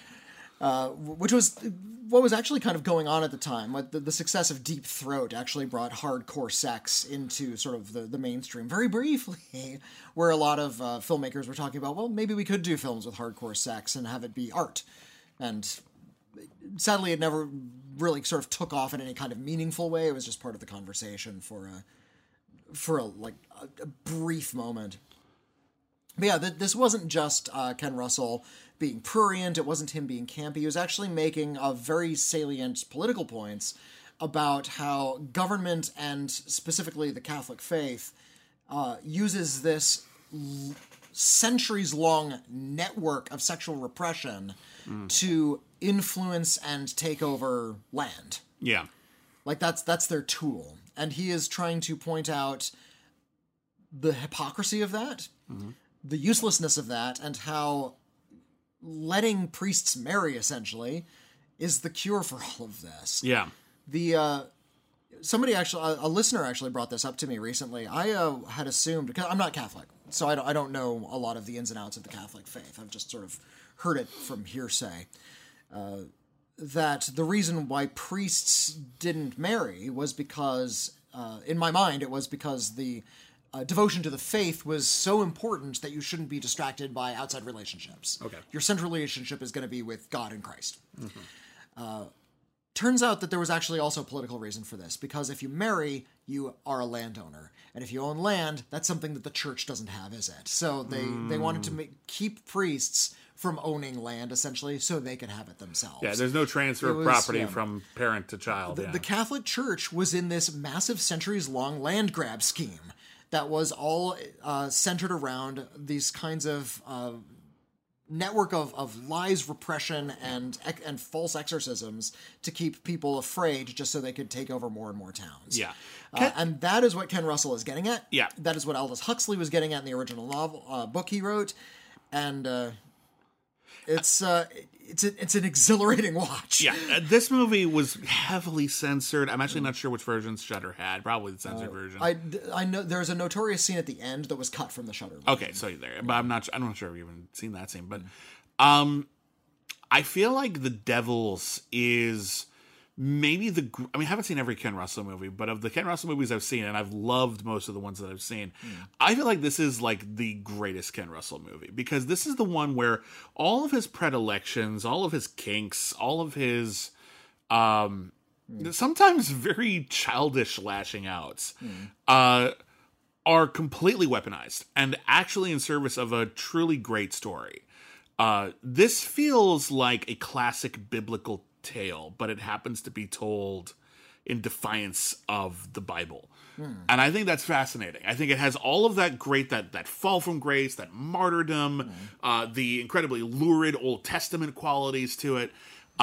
which was what was actually kind of going on at the time. The success of Deep Throat actually brought hardcore sex into sort of the mainstream very briefly, where a lot of filmmakers were talking about, well, maybe we could do films with hardcore sex and have it be art. And sadly, it never really sort of took off in any kind of meaningful way. It was just part of the conversation for a brief moment. But yeah, this wasn't just Ken Russell being prurient. It wasn't him being campy. He was actually making very salient political points about how government, and specifically the Catholic faith, uses this centuries-long network of sexual repression to influence and take over land. Yeah. Like, that's their tool. And he is trying to point out the hypocrisy of that, the uselessness of that, and how letting priests marry, essentially, is the cure for all of this. Yeah. Somebody actually, a listener actually brought this up to me recently. I had assumed, because I'm not Catholic, so I don't know a lot of the ins and outs of the Catholic faith. I've just sort of heard it from hearsay. That the reason why priests didn't marry was because, in my mind, it was because the devotion to the faith was so important that you shouldn't be distracted by outside relationships. Okay. Your central relationship is going to be with God and Christ. Turns out that there was actually also a political reason for this, because if you marry, you are a landowner. And if you own land, that's something that the church doesn't have, is it? So they wanted to keep priests from owning land, essentially, so they could have it themselves. Yeah, there's no transfer of property from parent to child. The Catholic Church was in this massive centuries-long land grab scheme that was all centered around these kinds of network of lies, repression, and false exorcisms to keep people afraid, just so they could take over more and more towns. Yeah. And that is what Ken Russell is getting at. Yeah. That is what Aldous Huxley was getting at in the original novel book he wrote. And it's an exhilarating watch. Yeah, this movie was heavily censored. I'm actually not sure which versions Shudder had. Probably the censored version. I know there's a notorious scene at the end that was cut from the Shudder version. Okay, so there, but I'm not sure I've even seen that scene. But I feel like The Devils is maybe I haven't seen every Ken Russell movie, but of the Ken Russell movies I've seen, and I've loved most of the ones that I've seen, I feel like this is like the greatest Ken Russell movie, because this is the one where all of his predilections, all of his kinks, all of his sometimes very childish lashing outs are completely weaponized and actually in service of a truly great story. This feels like a classic biblical tale, but it happens to be told in defiance of the Bible. And I think that's fascinating. I think it has all of that great, that fall from grace, that martyrdom, the incredibly lurid Old Testament qualities to it.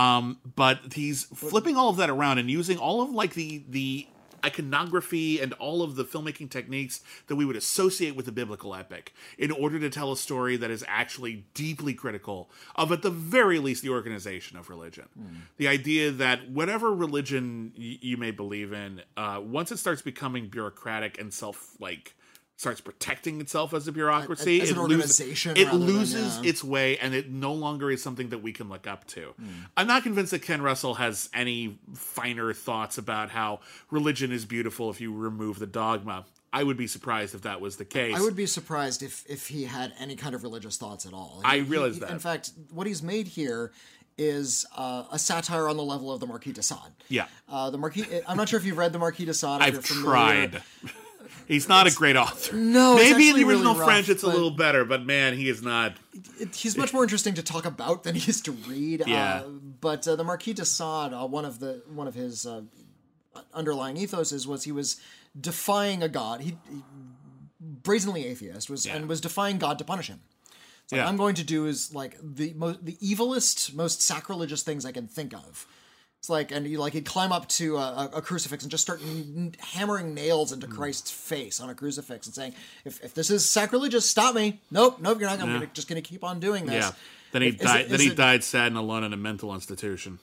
But he's flipping all of that around and using all of like the iconography and all of the filmmaking techniques that we would associate with the biblical epic in order to tell a story that is actually deeply critical of, at the very least, the organization of religion. The idea that whatever religion you may believe in, once it starts becoming bureaucratic and starts protecting itself as a bureaucracy, as an organization, it loses its way, and it no longer is something that we can look up to. I'm not convinced that Ken Russell has any finer thoughts about how religion is beautiful if you remove the dogma. I would be surprised if that was the case. I would be surprised if he had any kind of religious thoughts at all. I realize that. In fact, what he's made here is a satire on the level of the Marquis de Sade. Yeah. The Marquis. I'm not sure if you've read the Marquis de Sade. I've tried. He's not a great author. No, maybe in the original really French it's a little better, but man, he is not. He's much more interesting to talk about than he is to read. Yeah. But the Marquis de Sade, one of his underlying ethoses was he was defying a god. He brazenly atheist and was defying God to punish him. So what I'm going to do is like the evilest, most sacrilegious things I can think of. It's like, and he'd climb up to a crucifix and just start hammering nails into Christ's face on a crucifix and saying, if this is sacrilegious, stop me. Nope, you're not. I'm just going to keep on doing this. Yeah. Then he died. Died sad and alone in a mental institution.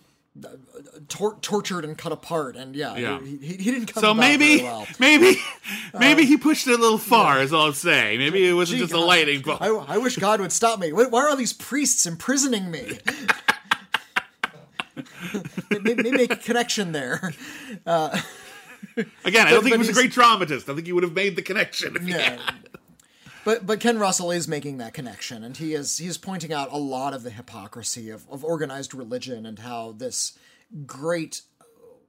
Tortured and cut apart, and he didn't come. So about maybe, very well. maybe he pushed it a little far. Is all I'm saying. Maybe it wasn't just a lightning bolt. I wish God would stop me. Why are all these priests imprisoning me? Maybe make a connection there. Again, I don't think he was a great dramatist. I think he would have made the connection. But Ken Russell is making that connection, and he is pointing out a lot of the hypocrisy of organized religion and how this great,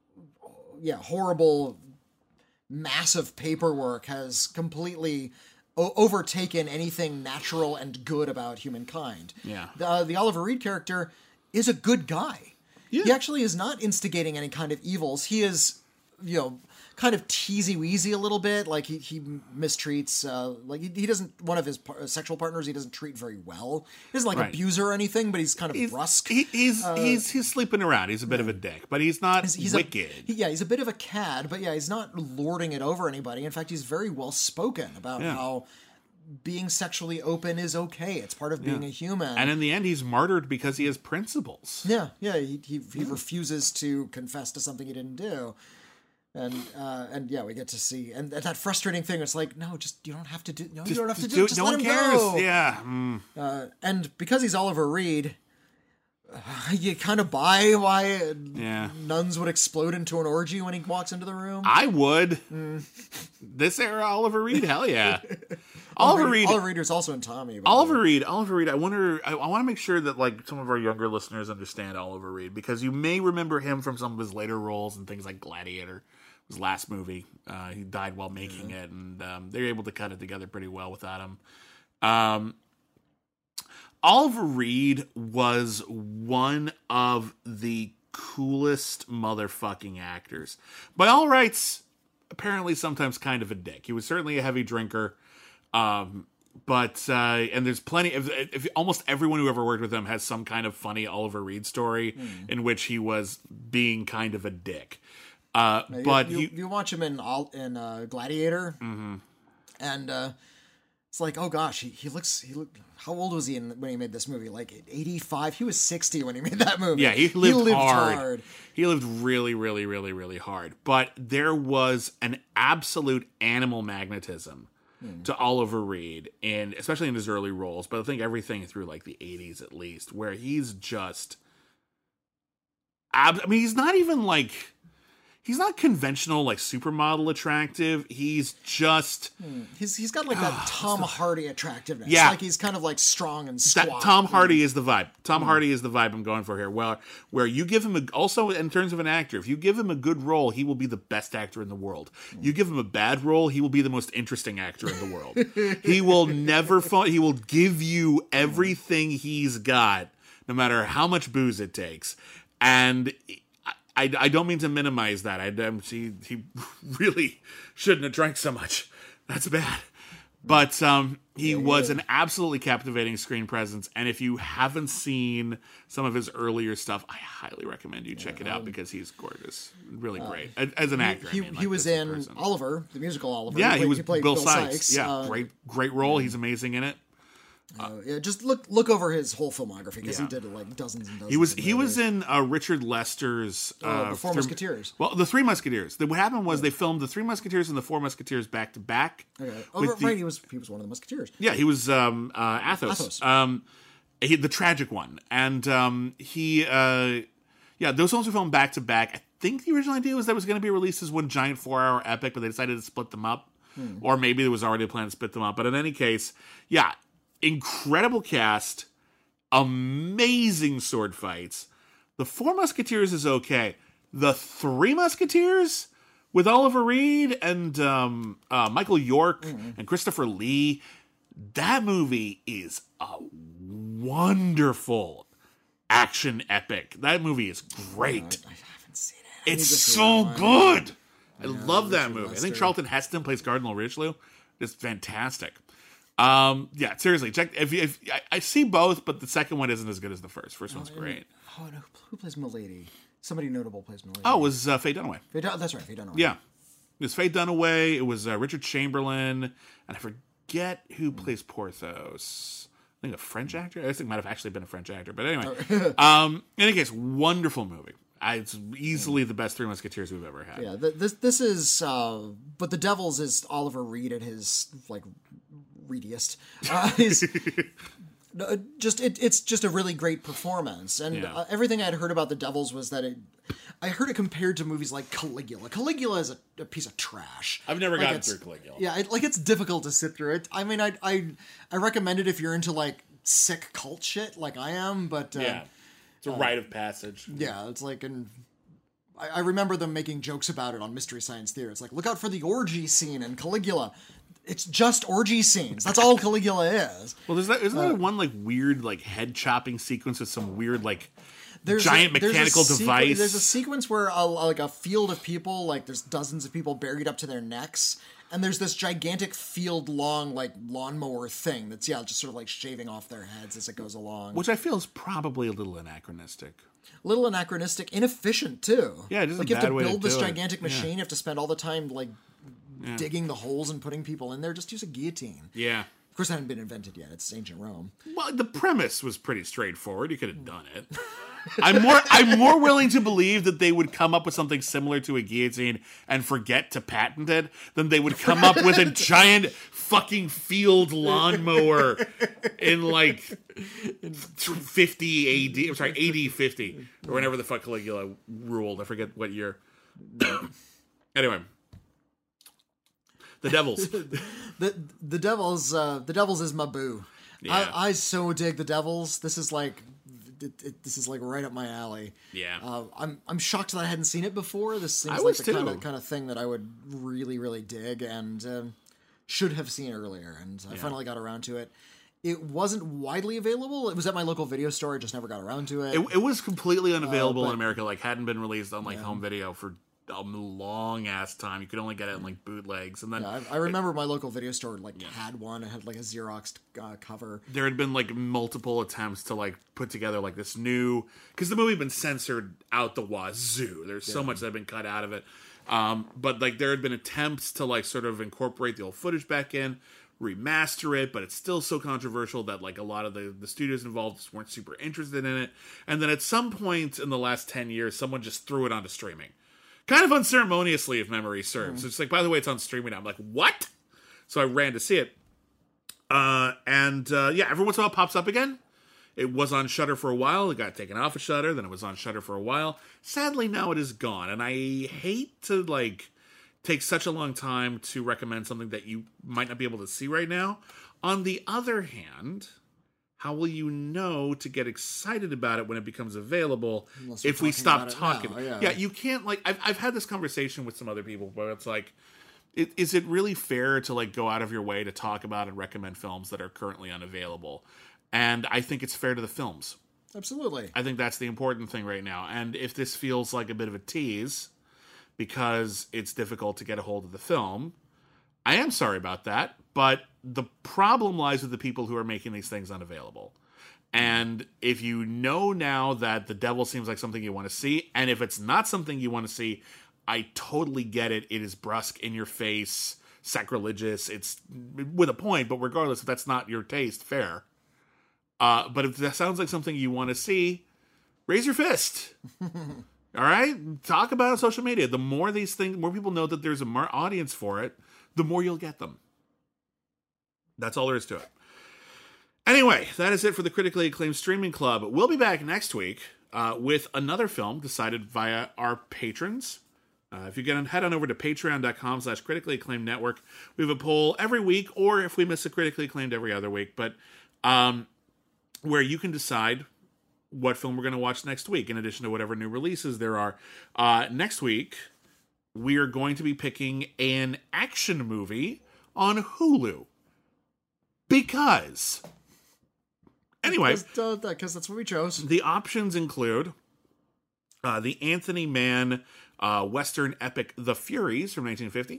horrible, massive paperwork has completely overtaken anything natural and good about humankind. Yeah. The Oliver Reed character is a good guy. Yeah. He actually is not instigating any kind of evils. He is, kind of teasy-weasy a little bit. Like, he mistreats, he doesn't, one of his sexual partners, he doesn't treat very well. He doesn't, abuse her or anything, but he's kind of brusque. He's sleeping around. He's a bit of a dick, but he's not wicked. He's a bit of a cad, but he's not lording it over anybody. In fact, he's very well-spoken about how being sexually open is okay. It's part of being a human. And in the end, he's martyred because he has principles. Yeah. He refuses to confess to something he didn't do. And we get to see, and that frustrating thing. It's like, no, you don't have to do. No, you don't have to do it. Just no let one him cares. go. Yeah. And because he's Oliver Reed, you kind of buy why nuns would explode into an orgy when he walks into the room. I would. This era, Oliver Reed, hell yeah. Oliver Reed is also in Tommy. Oliver Reed. I want to make sure that some of our younger listeners understand Oliver Reed, because you may remember him from some of his later roles in things like Gladiator, his last movie. He died while making it, and they were able to cut it together pretty well without him. Oliver Reed was one of the coolest motherfucking actors. By all rights, apparently sometimes kind of a dick. He was certainly a heavy drinker. But and there's plenty of, if almost everyone who ever worked with him has some kind of funny Oliver Reed story in which he was being kind of a dick. But you watch him in Gladiator, and it's like, oh gosh, he looks. How old was he when he made this movie? Like 85. He was 60 when he made that movie. Yeah, he lived hard. He lived really, really, really, really hard. But there was an absolute animal magnetism to Oliver Reed, and especially in his early roles, but I think everything through the 80s at least, where he's just he's not even he's not conventional supermodel attractive. He's just he's got that Tom Hardy attractiveness. Yeah, he's kind of strong and squat. Tom Hardy is the vibe. Tom Hardy is the vibe I'm going for here. Well, where you give him also in terms of an actor, if you give him a good role, he will be the best actor in the world. You give him a bad role, he will be the most interesting actor in the world. He will never he will give you everything he's got, no matter how much booze it takes. And I don't mean to minimize that. He really shouldn't have drank so much. That's bad. But he was an absolutely captivating screen presence. And if you haven't seen some of his earlier stuff, I highly recommend you check it out, because he's gorgeous. Really great. As an actor, he was in Oliver, the musical Oliver. Yeah, he played Bill Sikes. Yeah, great role. He's amazing in it. Just look over his whole filmography, because he did dozens and dozens. He was in Richard Lester's The Four Musketeers. Well, The Three Musketeers. What happened was they filmed The Three Musketeers and The Four Musketeers back to back. Right. He was one of the Musketeers. Yeah, he was Athos. The tragic one, and those films were filmed back to back. I think the original idea was that it was going to be released as one giant 4-hour epic, but they decided to split them up, or maybe there was already a plan to split them up. But in any case, incredible cast, amazing sword fights. The Four Musketeers is okay. The Three Musketeers with Oliver Reed and Michael York and Christopher Lee, that movie is a wonderful action epic. That movie is great. I haven't seen it. It's so good. I love that movie. I think Charlton Heston plays Cardinal Richelieu. It's fantastic. Seriously, check. If I see both, but the second one isn't as good as the first. First one's great. Oh no, who plays Milady? Somebody notable plays Milady. Oh, it was Faye Dunaway. That's right, Faye Dunaway. Yeah, it was Faye Dunaway. It was Richard Chamberlain, and I forget who plays Porthos. I think a French actor. I think it might have actually been a French actor, but anyway. In any case, wonderful movie. It's easily the best Three Musketeers we've ever had. Yeah, this is, but The Devils is Oliver Reed at his reediest. It's just a really great performance, and everything I'd heard about The Devils was that I heard it compared to movies like Caligula. Caligula is a piece of trash. I've never gotten through Caligula. Yeah, it's difficult to sit through it. I mean, I recommend it if you're into sick cult shit like I am, but it's a rite of passage. Yeah, it's I remember them making jokes about it on Mystery Science Theater. It's look out for the orgy scene in Caligula. It's just orgy scenes. That's all Caligula is. Well, isn't there one like weird like head chopping sequence with some weird like giant mechanical device? There's a sequence where like a field of people, like there's dozens of people buried up to their necks, and there's this gigantic field long like lawnmower thing that's just sort of like shaving off their heads as it goes along. Which I feel is probably a little anachronistic. Little anachronistic, inefficient too. Yeah, just like a you have bad to way to build this do it. gigantic machine. You have to spend all the time like Yeah. digging the holes and putting people in there. Just use a guillotine. Yeah. Of course, it hadn't been invented yet. It's ancient Rome. Well, the premise was pretty straightforward. You could have done it. I'm more willing to believe that they would come up with something similar to a guillotine and forget to patent it than they would come up with a giant fucking field lawnmower in like 50 AD. I'm sorry, AD 50 or whenever the fuck Caligula ruled. I forget what year. Anyway, the Devils. The Devils is my boo. Yeah. I so dig the Devils. This is like right up my alley. Yeah. I'm shocked that I hadn't seen it before. This seems I like was the too. kind of thing that I would really, really dig and should have seen earlier. And I finally got around to it. It wasn't widely available. It was at my local video store. I just never got around to it. It was completely unavailable in America. Like hadn't been released on like home video for a long ass time. You could only get it in like bootlegs, and then I remember my local video store had one. It had like a Xeroxed cover. there had been like multiple attempts to like put together like this new, because the movie had been censored out the wazoo. There's so much that had been cut out of it, but like there had been attempts to like sort of incorporate the old footage back in, remaster it, but it's still so controversial that like a lot of the studios involved just weren't super interested in it. And then at some point in the last 10 years, someone just threw it onto streaming. Kind of unceremoniously, if memory serves. It's like, by the way, it's on streaming now. I'm like, what? So I ran to see it. Every once in a while it pops up again. It was on Shudder for a while. It got taken off of Shudder. Then it was on Shudder for a while. Sadly, now it is gone. And I hate to, like, take such a long time to recommend something that you might not be able to see right now. On the other hand, how will you know to get excited about it when it becomes available if we stop talking? Yeah, you can't, like, I've had this conversation with some other people where it's like, is it really fair to like go out of your way to talk about and recommend films that are currently unavailable? And I think it's fair to the films. Absolutely. I think that's the important thing right now. And if this feels like a bit of a tease because it's difficult to get a hold of the film, I am sorry about that, but the problem lies with the people who are making these things unavailable. And if you know now that The Devil seems like something you want to see, and if it's not something you want to see, I totally get it. It is brusque, in your face, sacrilegious. It's with a point, but regardless, if that's not your taste, fair. But if that sounds like something you want to see, raise your fist. All right? Talk about it on social media. The more these things, more people know that there's an audience for it, the more you'll get them. That's all there is to it. Anyway, that is it for the Critically Acclaimed Streaming Club. We'll be back next week with another film decided via our patrons. If you head on over to patreon.com/critically acclaimed network, we have a poll every week, or if we miss a critically acclaimed every other week, but where you can decide what film we're going to watch next week, in addition to whatever new releases there are. Next week, we are going to be picking an action movie on Hulu. Because... Anyway, because that's what we chose. The options include the Anthony Mann Western epic The Furies from 1950,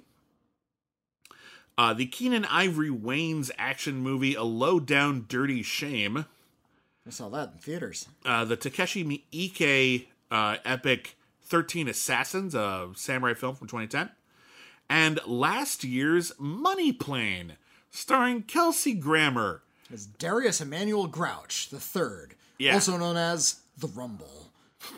the Keenen Ivory Wayans action movie A Low Down Dirty Shame. I saw that in theaters. The Takeshi Miike epic 13 Assassins, a samurai film from 2010. And last year's Money Plane, starring Kelsey Grammer. As Darius Emmanuel Grouch III, also known as The Rumble.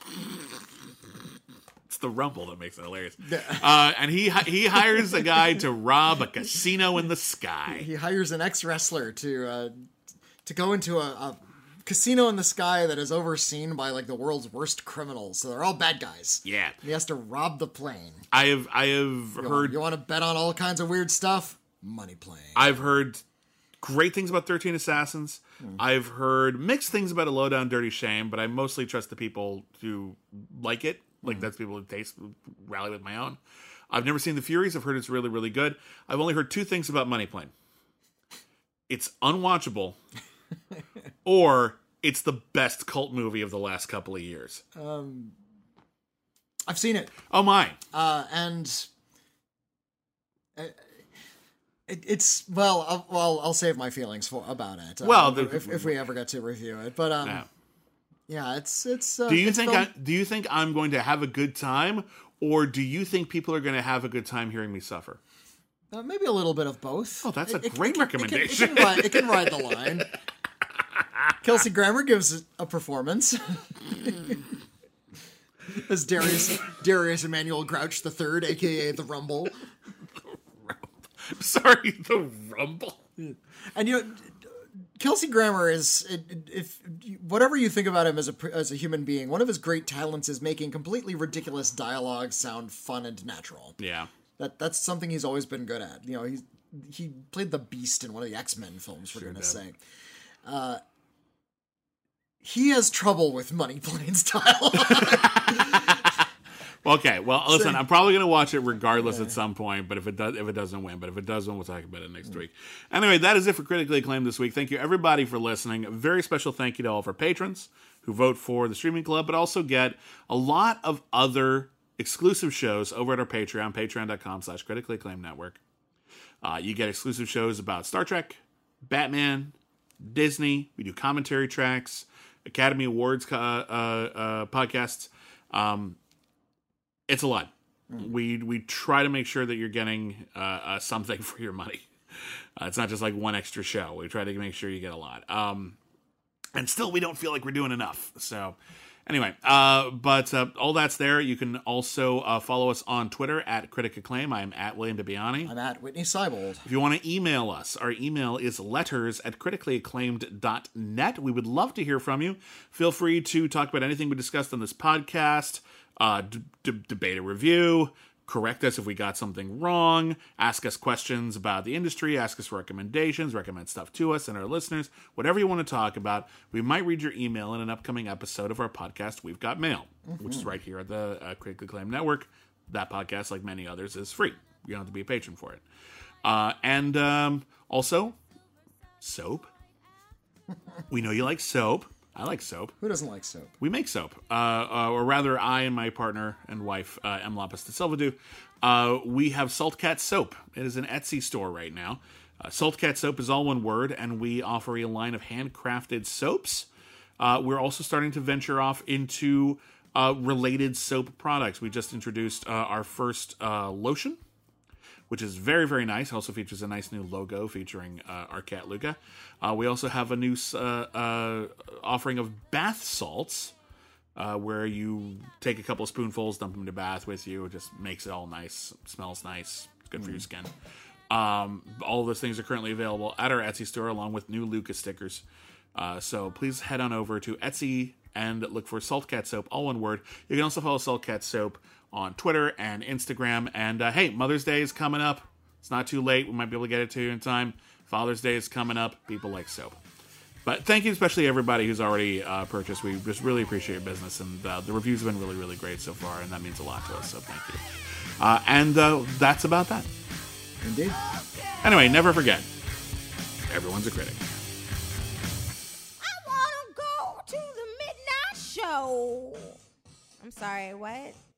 It's the rumble that makes it hilarious. And he hires a guy to rob a casino in the sky. He hires an ex-wrestler to go into a casino in the sky that is overseen by like the world's worst criminals. So they're all bad guys. Yeah. He has to rob the plane. I have heard... You want to bet on all kinds of weird stuff? Money Plane. I've heard great things about 13 Assassins. I've heard mixed things about A Low Down Dirty Shame, but I mostly trust the people who like it. Like, that's people who rally with my own. I've never seen The Furies. I've heard it's really, really good. I've only heard two things about Money Plane. It's unwatchable, or it's the best cult movie of the last couple of years. I've seen it. Oh my! And it's I'll save my feelings about it. If we ever get to review it, but yeah, it's. Do you think I'm going to have a good time, or do you think people are going to have a good time hearing me suffer? Maybe a little bit of both. Oh, that's a great recommendation. It can ride the line. Kelsey Grammer gives a performance as Darius Emmanuel Grouch III, aka the Rumble. Sorry, the Rumble. And Kelsey Grammer is, if whatever you think about him as a human being, one of his great talents is making completely ridiculous dialogue sound fun and natural. Yeah. That's something he's always been good at. He played the Beast in one of the X-Men films, for goodness sake. He has trouble with Money Plane's dialogue. Okay, well, listen, I'm probably going to watch it regardless at some point, but if it doesn't win, but if it does win, we'll talk about it next week. Anyway, that is it for Critically Acclaimed this week. Thank you, everybody, for listening. A very special thank you to all of our patrons who vote for the Streaming Club, but also get a lot of other exclusive shows over at our Patreon, patreon.com/Critically Acclaimed Network. You get exclusive shows about Star Trek, Batman, Disney. We do commentary tracks, Academy Awards podcasts. It's a lot. We try to make sure that you're getting something for your money. It's not just like one extra show. We try to make sure you get a lot. And still, we don't feel like we're doing enough. So anyway, but all that's there. You can also follow us on Twitter at Critic Acclaim. I'm at William DeBiani. I'm at Whitney Seibold. If you want to email us, our email is letters@criticallyacclaimed.net. We would love to hear from you. Feel free to talk about anything we discussed on this podcast. Debate a review, correct us if we got something wrong, ask us questions about the industry, ask us for recommendations, recommend stuff to us and our listeners, whatever you want to talk about. We might read your email in an upcoming episode of our podcast, We've Got Mail, which is right here at the Critically Acclaimed Network. That podcast, like many others, is free. You don't have to be a patron for it. And also, soap. We know you like soap. I like soap. Who doesn't like soap? We make soap. Or rather, I and my partner and wife, M. Lapis de Silva, do. We have Salt Cat Soap. It is an Etsy store right now. Salt Cat Soap is all one word, and we offer a line of handcrafted soaps. We're also starting to venture off into related soap products. We just introduced our first lotion, which is very, very nice. It also features a nice new logo featuring our cat, Luca. We also have a new offering of bath salts, where you take a couple of spoonfuls, dump them in the bath with you. It just makes it all nice, smells nice, it's good for your skin. All of those things are currently available at our Etsy store, along with new Luca stickers. So please head on over to Etsy and look for Salt Cat Soap, all one word. You can also follow Salt Cat Soap on Twitter and Instagram. And hey, Mother's Day is coming up. It's not too late. We might be able to get it to you in time. Father's Day is coming up. People like soap. But thank you, especially everybody who's already purchased. We just really appreciate your business. And the reviews have been really, really great so far. And that means a lot to us. So thank you. And that's about that. Indeed. Anyway, never forget, everyone's a critic. I want to go to the midnight show. I'm sorry, what?